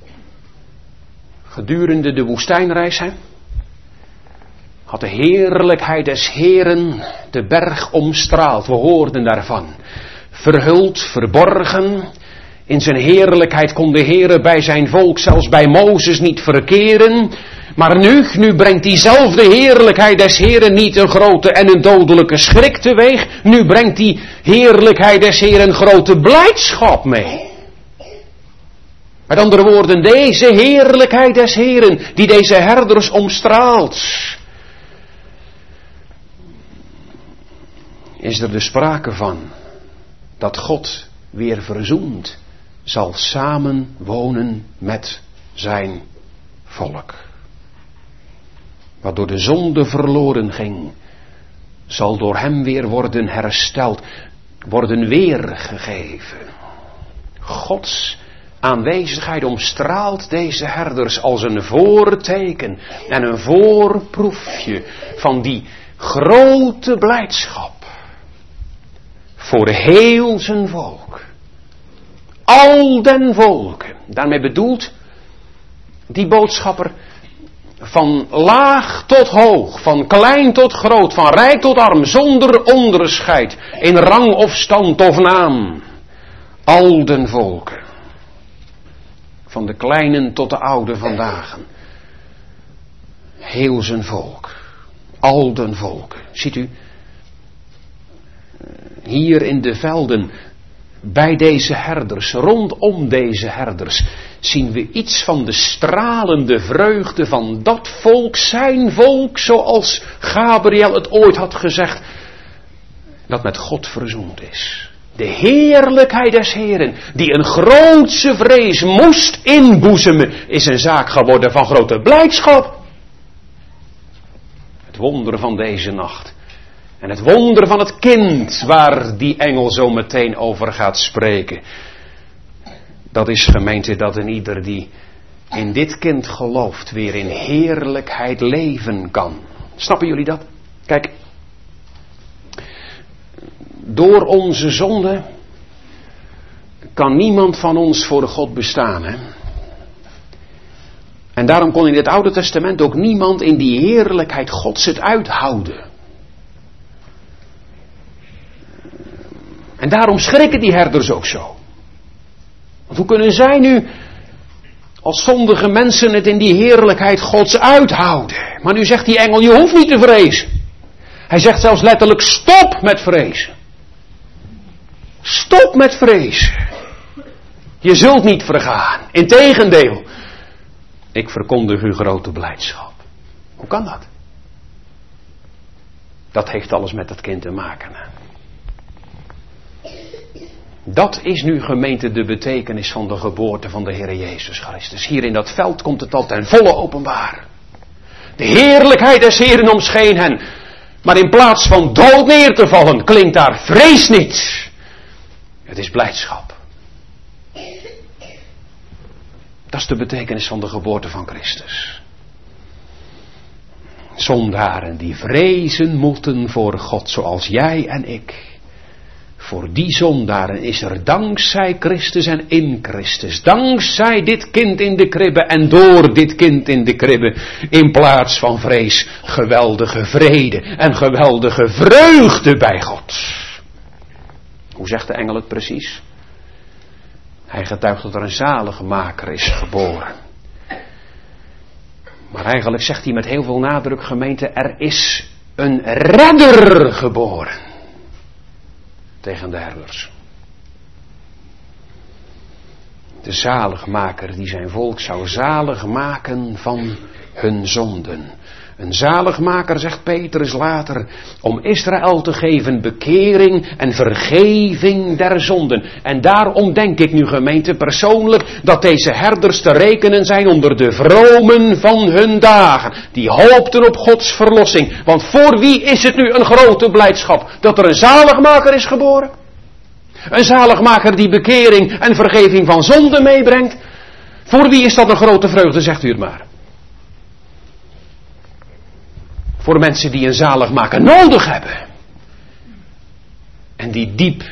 gedurende de woestijnreis, had de heerlijkheid des Heren de berg omstraald. We hoorden daarvan. Verhuld, verborgen. In zijn heerlijkheid kon de Heere bij zijn volk, zelfs bij Mozes, niet verkeren. Maar nu brengt diezelfde heerlijkheid des Heren niet een grote en een dodelijke schrik teweeg. Nu brengt die heerlijkheid des Heren een grote blijdschap mee. Met andere woorden, deze heerlijkheid des Heren, die deze herders omstraalt, is er dus sprake van dat God weer verzoend zal samenwonen met zijn volk. Wat door de zonde verloren ging, zal door hem weer worden hersteld, worden weergegeven. Gods aanwezigheid omstraalt deze herders als een voorteken en een voorproefje van die grote blijdschap voor heel zijn volk. Al den volken. Daarmee bedoelt die boodschapper van laag tot hoog, van klein tot groot, van rijk tot arm, zonder onderscheid in rang of stand of naam. Al den volken. Van de kleinen tot de oude vandaag. Heel zijn volk. Al den volken. Ziet u, hier in de velden, bij deze herders, rondom deze herders, zien we iets van de stralende vreugde van dat volk, zijn volk, zoals Gabriel het ooit had gezegd, dat met God verzoend is. De heerlijkheid des Heren, die een grootse vrees moest inboezemen, is een zaak geworden van grote blijdschap. Het wonder van deze nacht. En het wonder van het kind, waar die engel zo meteen over gaat spreken. Dat is, gemeente, dat een ieder die in dit kind gelooft, weer in heerlijkheid leven kan. Snappen jullie dat? Kijk, door onze zonde kan niemand van ons voor God bestaan. Hè? En daarom kon in het Oude Testament ook niemand in die heerlijkheid Gods het uithouden. En daarom schrikken die herders ook zo. Want hoe kunnen zij nu als zondige mensen het in die heerlijkheid Gods uithouden? Maar nu zegt die engel, je hoeft niet te vrezen. Hij zegt zelfs letterlijk, stop met vrezen. Stop met vrezen. Je zult niet vergaan. Integendeel, ik verkondig u grote blijdschap. Hoe kan dat? Dat heeft alles met dat kind te maken. Hè? Dat is nu, gemeente, de betekenis van de geboorte van de Heer Jezus Christus. Hier in dat veld komt het al ten volle openbaar. De heerlijkheid des Heeren omscheen hen. Maar in plaats van dood neer te vallen, klinkt daar vrees niet. Het is blijdschap. Dat is de betekenis van de geboorte van Christus. Zondaren die vrezen moeten voor God, zoals jij en ik. Voor die zondaren is er dankzij Christus en in Christus, dankzij dit kind in de kribbe en door dit kind in de kribbe, in plaats van vrees, geweldige vrede en geweldige vreugde bij God. Hoe zegt de engel het precies? Hij getuigt dat er een zaligmaker is geboren. Maar eigenlijk zegt hij met heel veel nadruk, gemeente, er is een redder geboren. Tegen de herders. De zaligmaker die zijn volk zou zalig maken van hun zonden. Een zaligmaker, zegt Petrus later, om Israël te geven bekering en vergeving der zonden. En daarom denk ik nu, gemeente, persoonlijk dat deze herders te rekenen zijn onder de vromen van hun dagen. Die hoopten op Gods verlossing. Want voor wie is het nu een grote blijdschap dat er een zaligmaker is geboren? Een zaligmaker die bekering en vergeving van zonden meebrengt. Voor wie is dat een grote vreugde, zegt u het maar. Voor mensen die een zaligmaker nodig hebben. En die diep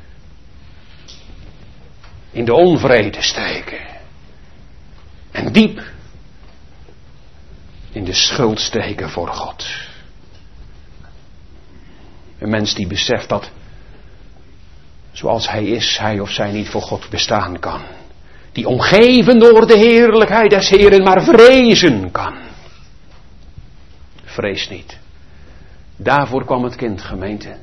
in de onvrede steken. En diep in de schuld steken voor God. Een mens die beseft dat zoals hij is, hij of zij niet voor God bestaan kan. Die omgeven door de heerlijkheid des Heeren maar vrezen kan. Vrees niet. Daarvoor kwam het kind, gemeente.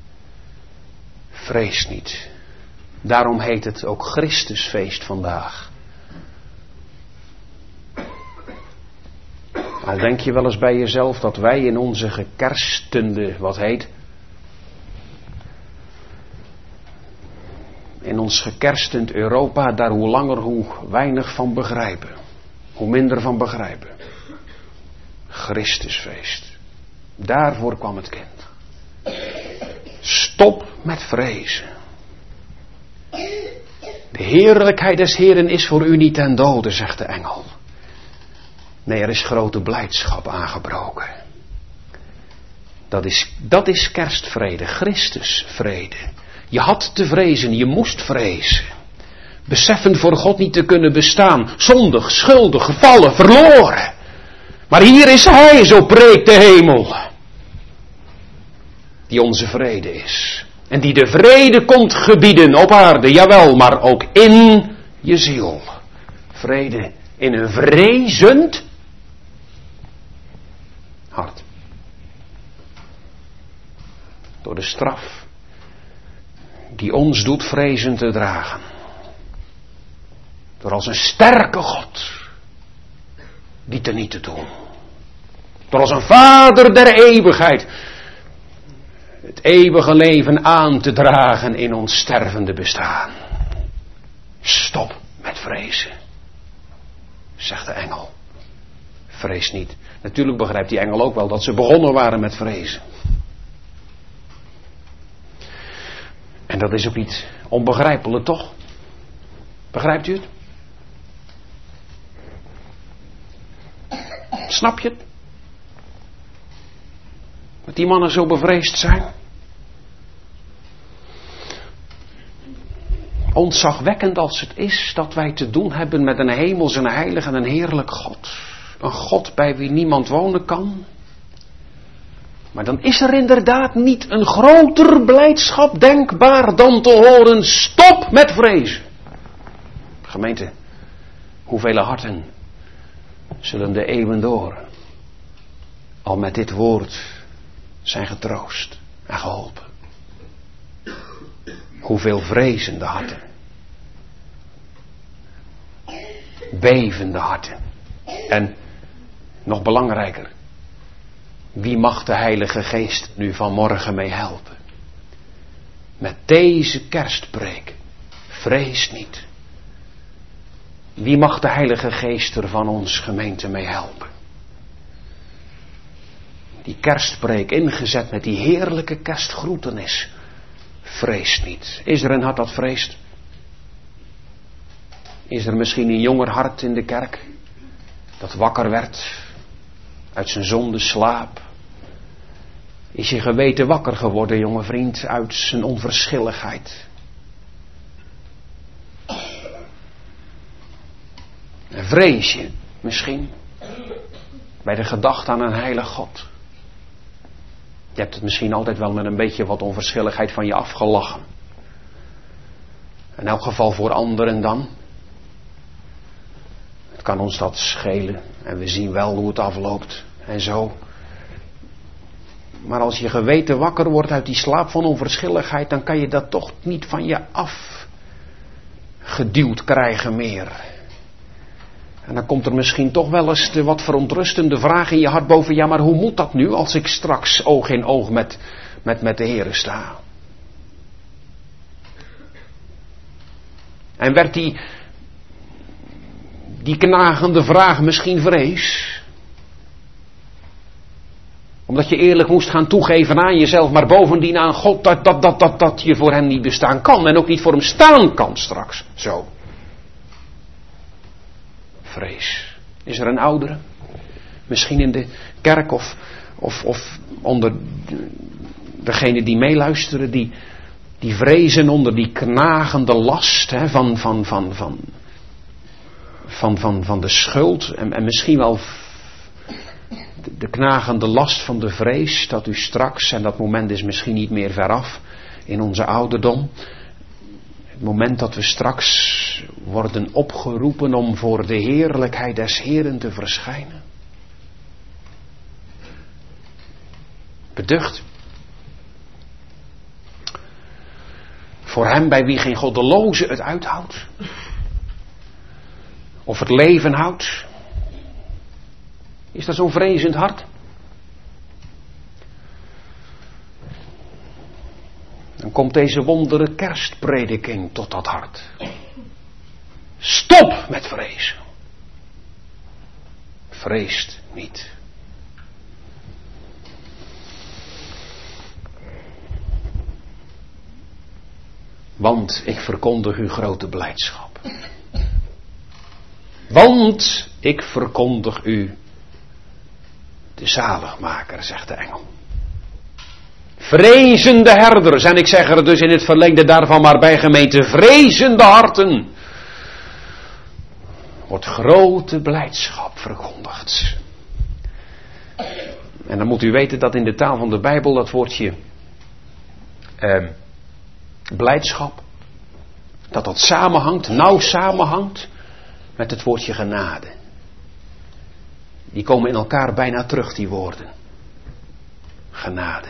Vrees niet. Daarom heet het ook Christusfeest vandaag. Maar denk je wel eens bij jezelf dat wij in onze gekerstende, wat heet? In ons gekerstend Europa daar hoe langer hoe weinig van begrijpen. hoe minder van begrijpen. Christusfeest. Daarvoor kwam het kind. Stop met vrezen. De heerlijkheid des Heeren is voor u niet ten dode, zegt de engel. Nee, er is grote blijdschap aangebroken. Dat is kerstvrede, Christusvrede. Je had te vrezen, je moest vrezen. Beseffend voor God niet te kunnen bestaan. Zondig, schuldig, gevallen, verloren. Maar hier is Hij, zo preekt de hemel. Die onze vrede is. En die de vrede komt gebieden op aarde, jawel, maar ook in je ziel. Vrede in een vrezend hart. Door de straf die ons doet vrezen te dragen. Door als een sterke God die teniet te doen. Door als een Vader der eeuwigheid het eeuwige leven aan te dragen in ons stervende bestaan. Stop met vrezen, zegt de engel. Vrees niet. Natuurlijk begrijpt die engel ook wel dat ze begonnen waren met vrezen. En dat is ook niet onbegrijpelijk, toch? Begrijpt u het? Snap je het? Dat die mannen zo bevreesd zijn? Ontzagwekkend als het is dat wij te doen hebben met een hemels en een heilig en een heerlijk God. Een God bij wie niemand wonen kan. Maar dan is er inderdaad niet een groter blijdschap denkbaar dan te horen: stop met vrezen. Gemeente, hoeveel harten zullen de eeuwen door al met dit woord zijn getroost en geholpen. Hoeveel vrezende harten. Bevende harten. En nog belangrijker, wie mag de Heilige Geest nu vanmorgen mee helpen? Met deze kerstpreek. Vrees niet. Wie mag de Heilige Geest er van ons gemeente mee helpen? Die kerstpreek ingezet met die heerlijke kerstgroetenis. Vrees niet. Is er een hart dat vreest? Is er misschien een jonger hart in de kerk dat wakker werd uit zijn zonde slaap? Is je geweten wakker geworden, jonge vriend, uit zijn onverschilligheid? En vrees je misschien bij de gedachte aan een heilig God? Je hebt het misschien altijd wel met een beetje wat onverschilligheid van je afgelachen. In elk geval voor anderen dan. Het kan ons dat schelen en we zien wel hoe het afloopt en zo. Maar als je geweten wakker wordt uit die slaap van onverschilligheid, dan kan je dat toch niet van je afgeduwd krijgen meer. En dan komt er misschien toch wel eens de wat verontrustende vraag in je hart boven: ja, maar hoe moet dat nu als ik straks oog in oog met de Heere sta? En werd die knagende vraag misschien vrees? Omdat je eerlijk moest gaan toegeven aan jezelf, maar bovendien aan God dat je voor hem niet bestaan kan en ook niet voor hem staan kan straks. Zo. Vrees. Is er een oudere? Misschien in de kerk of onder degenen die meeluisteren, die vrezen onder die knagende last van de schuld en misschien wel de knagende last van de vrees dat u straks, en dat moment is misschien niet meer veraf in onze ouderdom, het moment dat we straks worden opgeroepen om voor de heerlijkheid des Heeren te verschijnen. Beducht. Voor hem bij wie geen goddeloze het uithoudt. Of het leven houdt. Is dat zo'n vrezend hart? Dan komt deze wondere kerstprediking tot dat hart. Stop met vrezen. vreest niet. Want ik verkondig u grote blijdschap. Want ik verkondig u de zaligmaker, zegt de engel. Vrezende herders, en ik zeg er dus in het verlengde daarvan maar bij, gemeente, vrezende harten, wordt grote blijdschap verkondigd. En dan moet u weten dat in de taal van de Bijbel dat woordje blijdschap, dat samenhangt, nauw samenhangt met het woordje genade. Die komen in elkaar bijna terug, die woorden. Genade.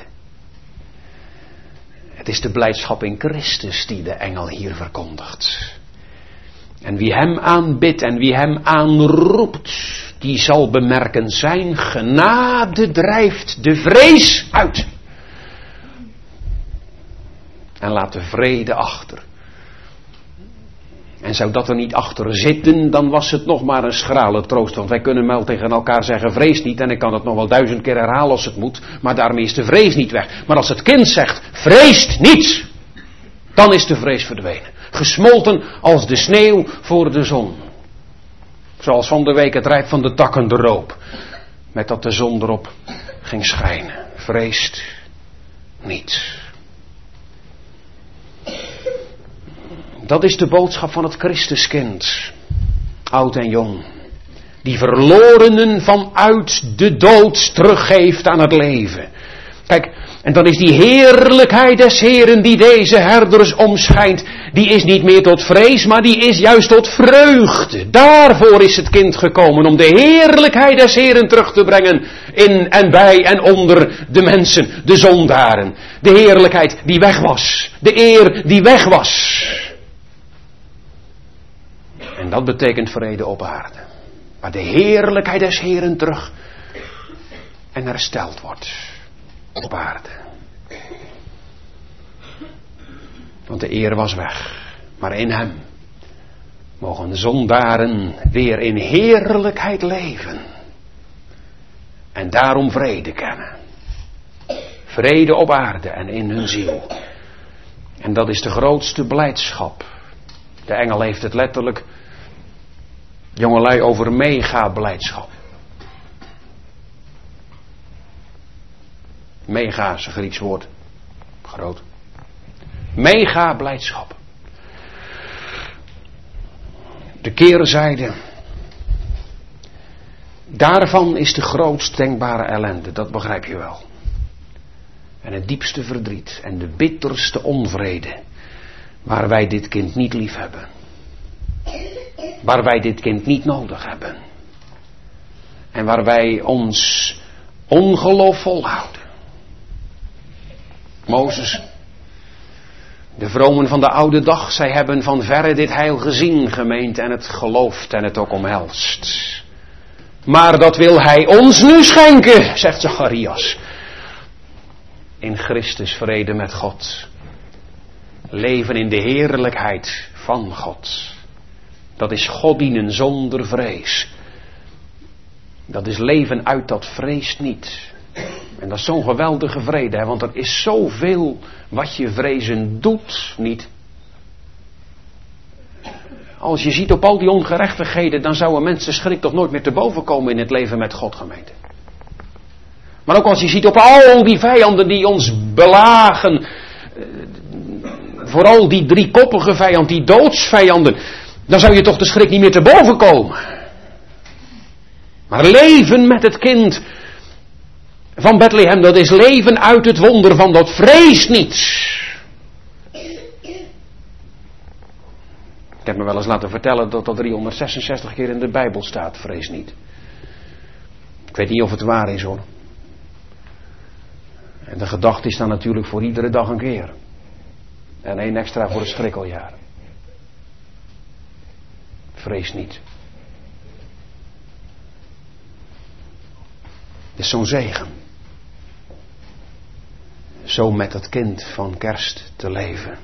Het is de blijdschap in Christus die de engel hier verkondigt. En wie hem aanbidt en wie hem aanroept, die zal bemerken, zijn genade drijft de vrees uit. En laat de vrede achter. En zou dat er niet achter zitten, dan was het nog maar een schrale troost. Want wij kunnen wel tegen elkaar zeggen, vrees niet. En ik kan het nog wel 1000 keer herhalen als het moet. Maar daarmee is de vrees niet weg. Maar als het kind zegt, vreest niet, dan is de vrees verdwenen. Gesmolten als de sneeuw voor de zon. Zoals van de week het rijp van de takken de roop. Met dat de zon erop ging schijnen. Vreest niet. Dat is de boodschap van het Christuskind. Oud en jong. Die verlorenen vanuit de dood teruggeeft aan het leven. Kijk, en dan is die heerlijkheid des Heeren die deze herders omschijnt. Die is niet meer tot vrees, maar die is juist tot vreugde. Daarvoor is het kind gekomen. Om de heerlijkheid des Heeren terug te brengen. In en bij en onder de mensen. De zondaren. De heerlijkheid die weg was. De eer die weg was. En dat betekent vrede op aarde. Waar de heerlijkheid des Heeren terug en hersteld wordt. Op aarde. Want de eer was weg. Maar in hem mogen zondaren weer in heerlijkheid leven. En daarom vrede kennen. Vrede op aarde en in hun ziel. En dat is de grootste blijdschap. De engel heeft het letterlijk, jongelui, over mega blijdschap. Mega is een Grieks woord. Groot. Mega blijdschap. De keerzijde. Daarvan is de grootst denkbare ellende. Dat begrijp je wel. En het diepste verdriet. En de bitterste onvrede. Waar wij dit kind niet lief hebben. Waar wij dit kind niet nodig hebben. En waar wij ons ongeloof volhouden. Mozes, de vromen van de oude dag, zij hebben van verre dit heil gezien, gemeente, en het geloofd en het ook omhelst. Maar dat wil hij ons nu schenken, zegt Zacharias. In Christus vrede met God. Leven in de heerlijkheid van God. Dat is God dienen zonder vrees. Dat is leven uit dat vreest niet. En dat is zo'n geweldige vrede, hè? Want er is zoveel wat je vrezen doet niet. Als je ziet op al die ongerechtigheden, dan zou een mens schrik toch nooit meer te boven komen in het leven met God, gemeente. Maar ook als je ziet op al die vijanden die ons belagen, vooral die driekoppige vijand, die doodsvijanden, dan zou je toch de schrik niet meer te boven komen. Maar leven met het kind van Bethlehem, dat is leven uit het wonder van dat vrees niet. Ik heb me wel eens laten vertellen dat dat 366 keer in de Bijbel staat, vrees niet. Ik weet niet of het waar is, hoor. En de gedachte is dan natuurlijk voor iedere dag een keer. En 1 extra voor het schrikkeljaar. Vrees niet. Het is zo'n zegen. Zo met het kind van kerst te leven.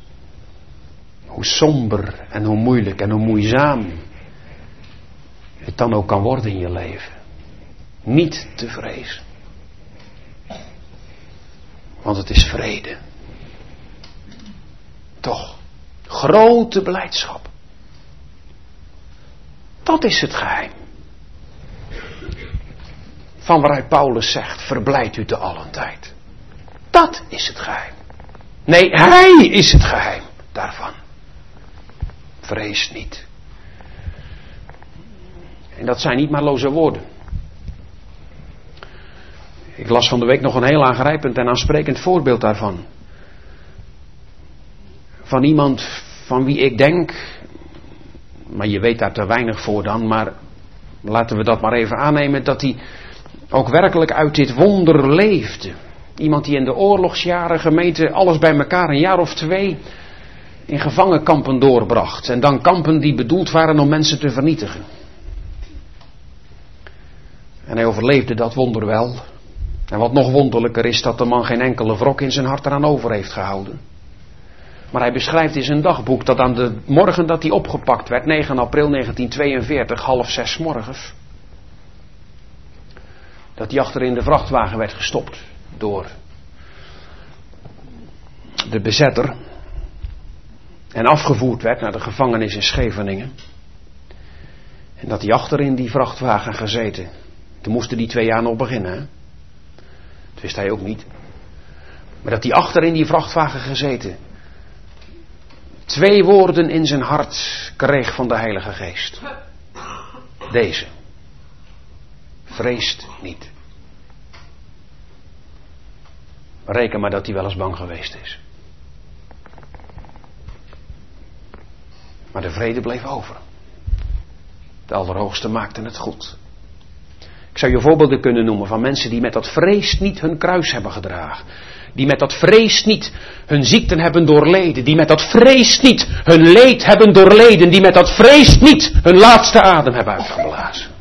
Hoe somber en hoe moeilijk en hoe moeizaam het dan ook kan worden in je leven. Niet te vrezen. Want het is vrede. Toch. Grote blijdschap. Dat is het geheim. Van waaruit Paulus zegt, verblijd u te allen tijd. Dat is het geheim. Nee, hij is het geheim daarvan. Vrees niet. En dat zijn niet maar loze woorden. Ik las van de week nog een heel aangrijpend en aansprekend voorbeeld daarvan. Van iemand van wie ik denk, maar je weet daar te weinig voor dan, maar laten we dat maar even aannemen, dat hij ook werkelijk uit dit wonder leefde. Iemand die in de oorlogsjaren gemeente alles bij elkaar een jaar of 2 in gevangenkampen doorbracht. En dan kampen die bedoeld waren om mensen te vernietigen. En hij overleefde dat wonder wel. En wat nog wonderlijker is, dat de man geen enkele wrok in zijn hart eraan over heeft gehouden. Maar hij beschrijft in zijn dagboek dat aan de morgen dat hij opgepakt werd, 9 april 1942, 5:30 morgens, dat hij achter in de vrachtwagen werd gestopt door de bezetter en afgevoerd werd naar de gevangenis in Scheveningen. En dat hij achter in die vrachtwagen gezeten. Toen moesten die 2 jaar nog beginnen, hè? Dat wist hij ook niet. Maar dat hij achter in die vrachtwagen gezeten 2 woorden in zijn hart kreeg van de Heilige Geest. Deze. Vreest niet. Reken maar dat hij wel eens bang geweest is. Maar de vrede bleef over. De Allerhoogste maakte het goed. Ik zou je voorbeelden kunnen noemen van mensen die met dat vrees niet hun kruis hebben gedragen. Die met dat vrees niet hun ziekten hebben doorleden. Die met dat vrees niet hun leed hebben doorleden. Die met dat vrees niet hun laatste adem hebben uitgeblazen.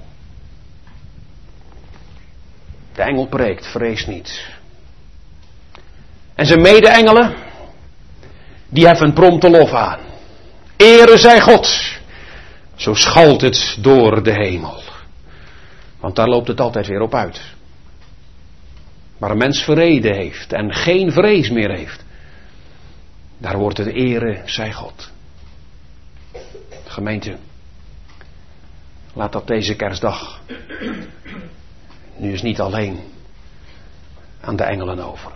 De engel preekt, vrees niet. En zijn mede-engelen, die heffen prompte lof aan. Ere zij God. Zo schalt het door de hemel. Want daar loopt het altijd weer op uit. Waar een mens vrede heeft en geen vrees meer heeft, daar wordt het ere zij God. Gemeente, laat dat deze kerstdag nu eens niet alleen aan de engelen over.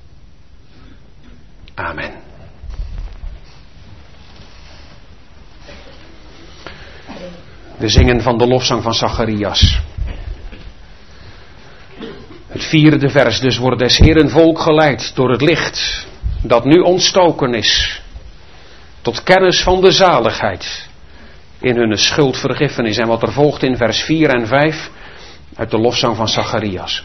Amen. We zingen van de lofzang van Zacharias. Het 4e vers, dus wordt des Heeren volk geleid door het licht dat nu ontstoken is, tot kennis van de zaligheid in hun schuldvergiffenis. En wat er volgt in vers 4 en 5 uit de lofzang van Zacharias.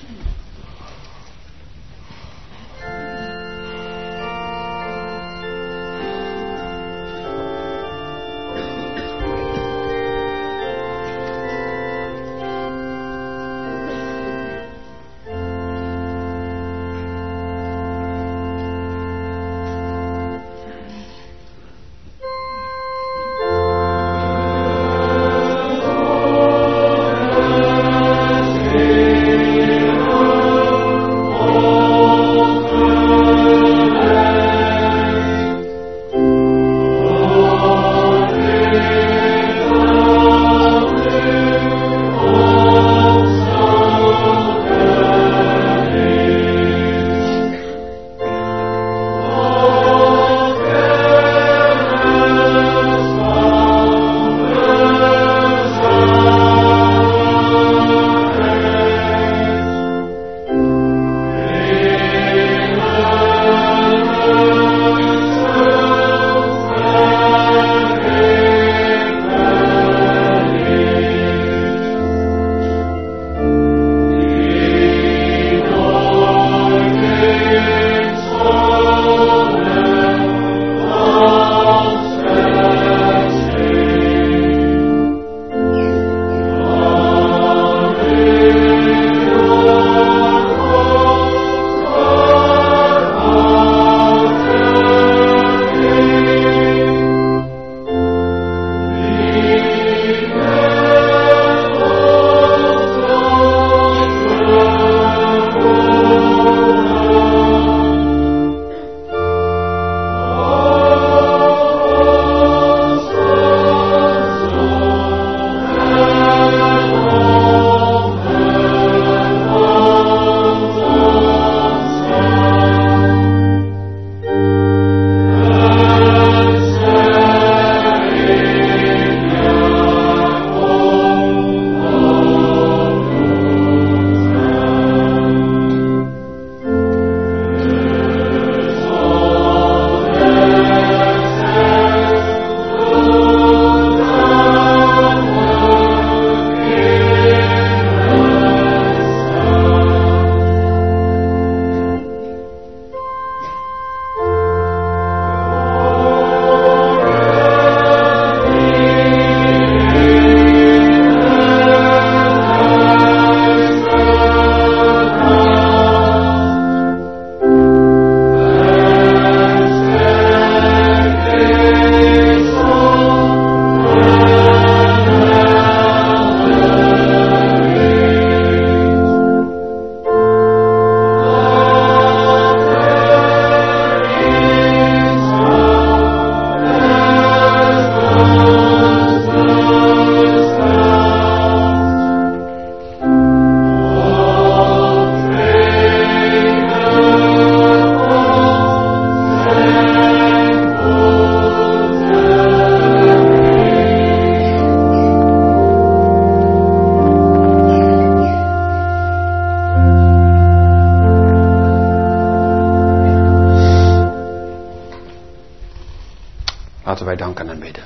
Laten wij danken en bidden.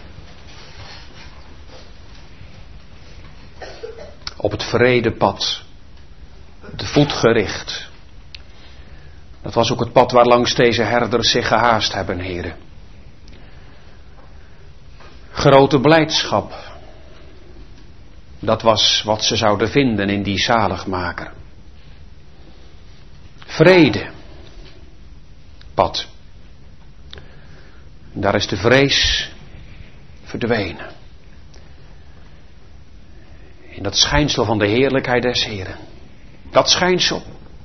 Op het vredepad, de voet gericht. Dat was ook het pad waarlangs deze herders zich gehaast hebben, heren. Grote blijdschap. Dat was wat ze zouden vinden in die zaligmaker. Vrede. Pad. Daar is de vrees verdwenen. In dat schijnsel van de heerlijkheid des Heren. Dat schijnsel.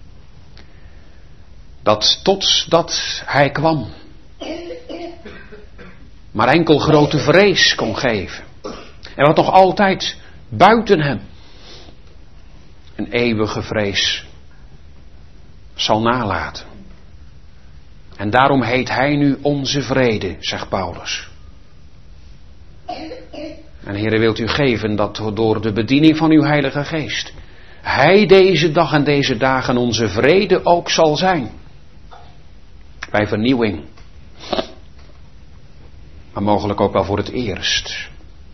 Dat totdat hij kwam. Maar enkel grote vrees kon geven. En wat nog altijd buiten hem een eeuwige vrees zal nalaten. En daarom heet hij nu onze vrede, zegt Paulus. En Heere, wilt u geven dat door de bediening van uw Heilige Geest hij deze dag en deze dagen onze vrede ook zal zijn. Bij vernieuwing. Maar mogelijk ook wel voor het eerst.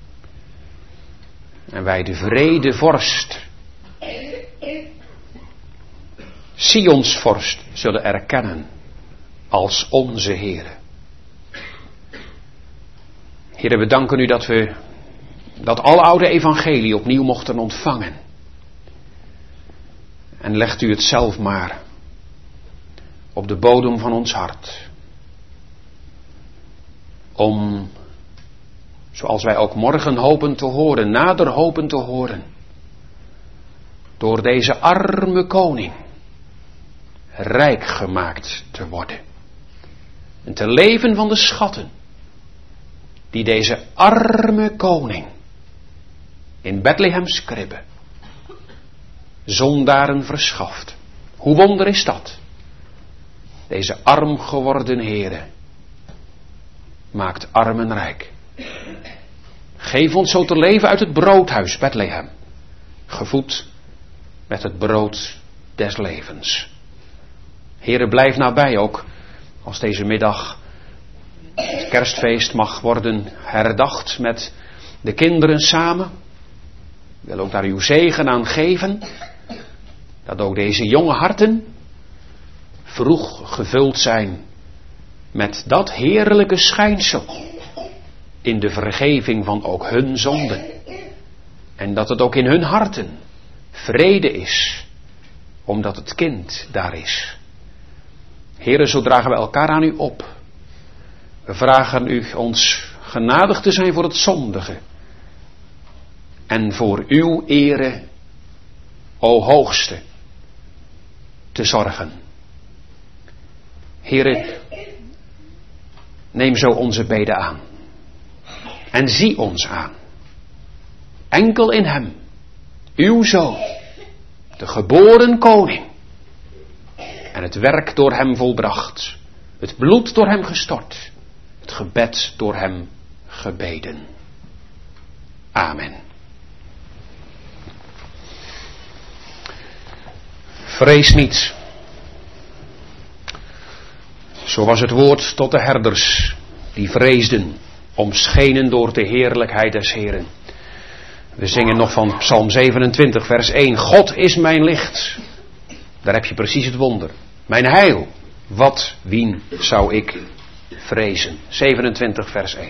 En wij de vrede vorst, Sions vorst, zullen erkennen als onze Heere. Heere, we danken u dat we dat aloude evangelie opnieuw mochten ontvangen. En legt u het zelf maar op de bodem van ons hart. Om, zoals wij ook morgen hopen te horen, nader hopen te horen, door deze arme koning rijk gemaakt te worden. En te leven van de schatten die deze arme koning in Bethlehems kribbe zondaren verschaft. Hoe wonder is dat? Deze arm geworden Heere maakt armen rijk. Geef ons zo te leven uit het broodhuis Bethlehem, gevoed met het brood des levens. Heere, blijf nabij ook als deze middag het kerstfeest mag worden herdacht met de kinderen samen. Ik wil ook daar uw zegen aan geven, dat ook deze jonge harten vroeg gevuld zijn met dat heerlijke schijnsel in de vergeving van ook hun zonden. En dat het ook in hun harten vrede is, omdat het kind daar is. Heere, zo dragen we elkaar aan u op. We vragen u ons genadig te zijn voor het zondige. En voor uw ere, o Hoogste, te zorgen. Heere, neem zo onze bede aan. En zie ons aan. Enkel in hem, uw Zoon, de geboren koning. En het werk door hem volbracht. Het bloed door hem gestort. Het gebed door hem gebeden. Amen. Vrees niet. Zo was het woord tot de herders die vreesden, omschenen door de heerlijkheid des Heren. We zingen nog van Psalm 27 vers 1. God is mijn licht. Daar heb je precies het wonder. Mijn heil. Wat, wien zou ik vrezen? 27 vers 1.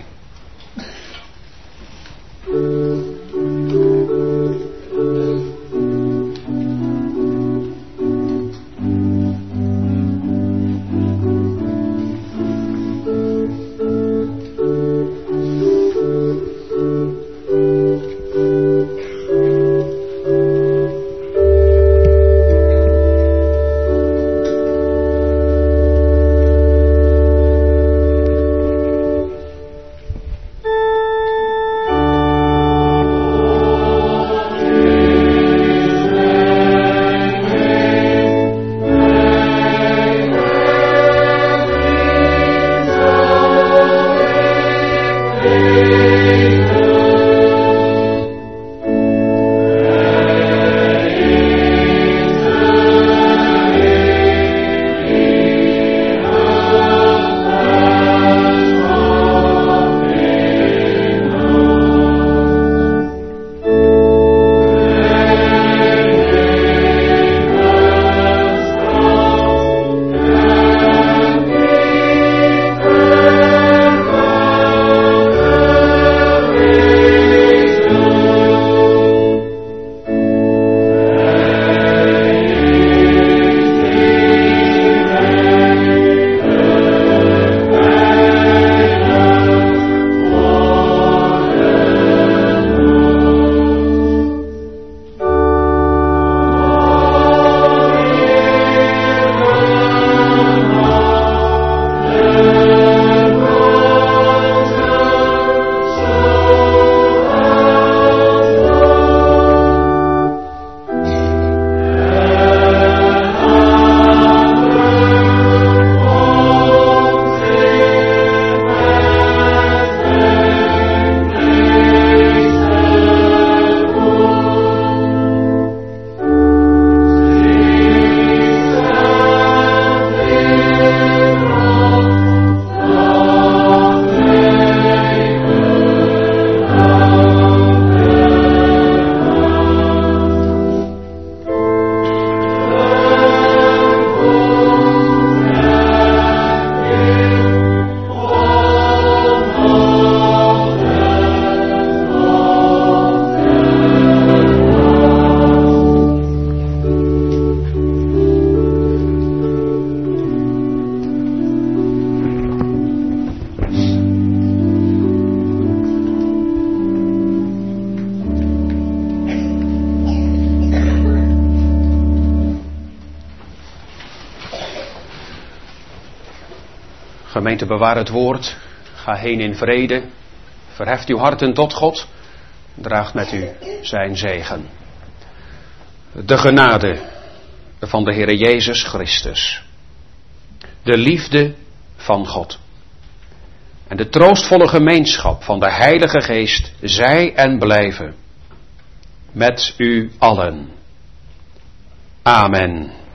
Gemeente, bewaar het woord. Ga heen in vrede. Verheft uw harten tot God. Draagt met u zijn zegen. De genade van de Heere Jezus Christus. De liefde van God. En de troostvolle gemeenschap van de Heilige Geest zij en blijven met u allen. Amen.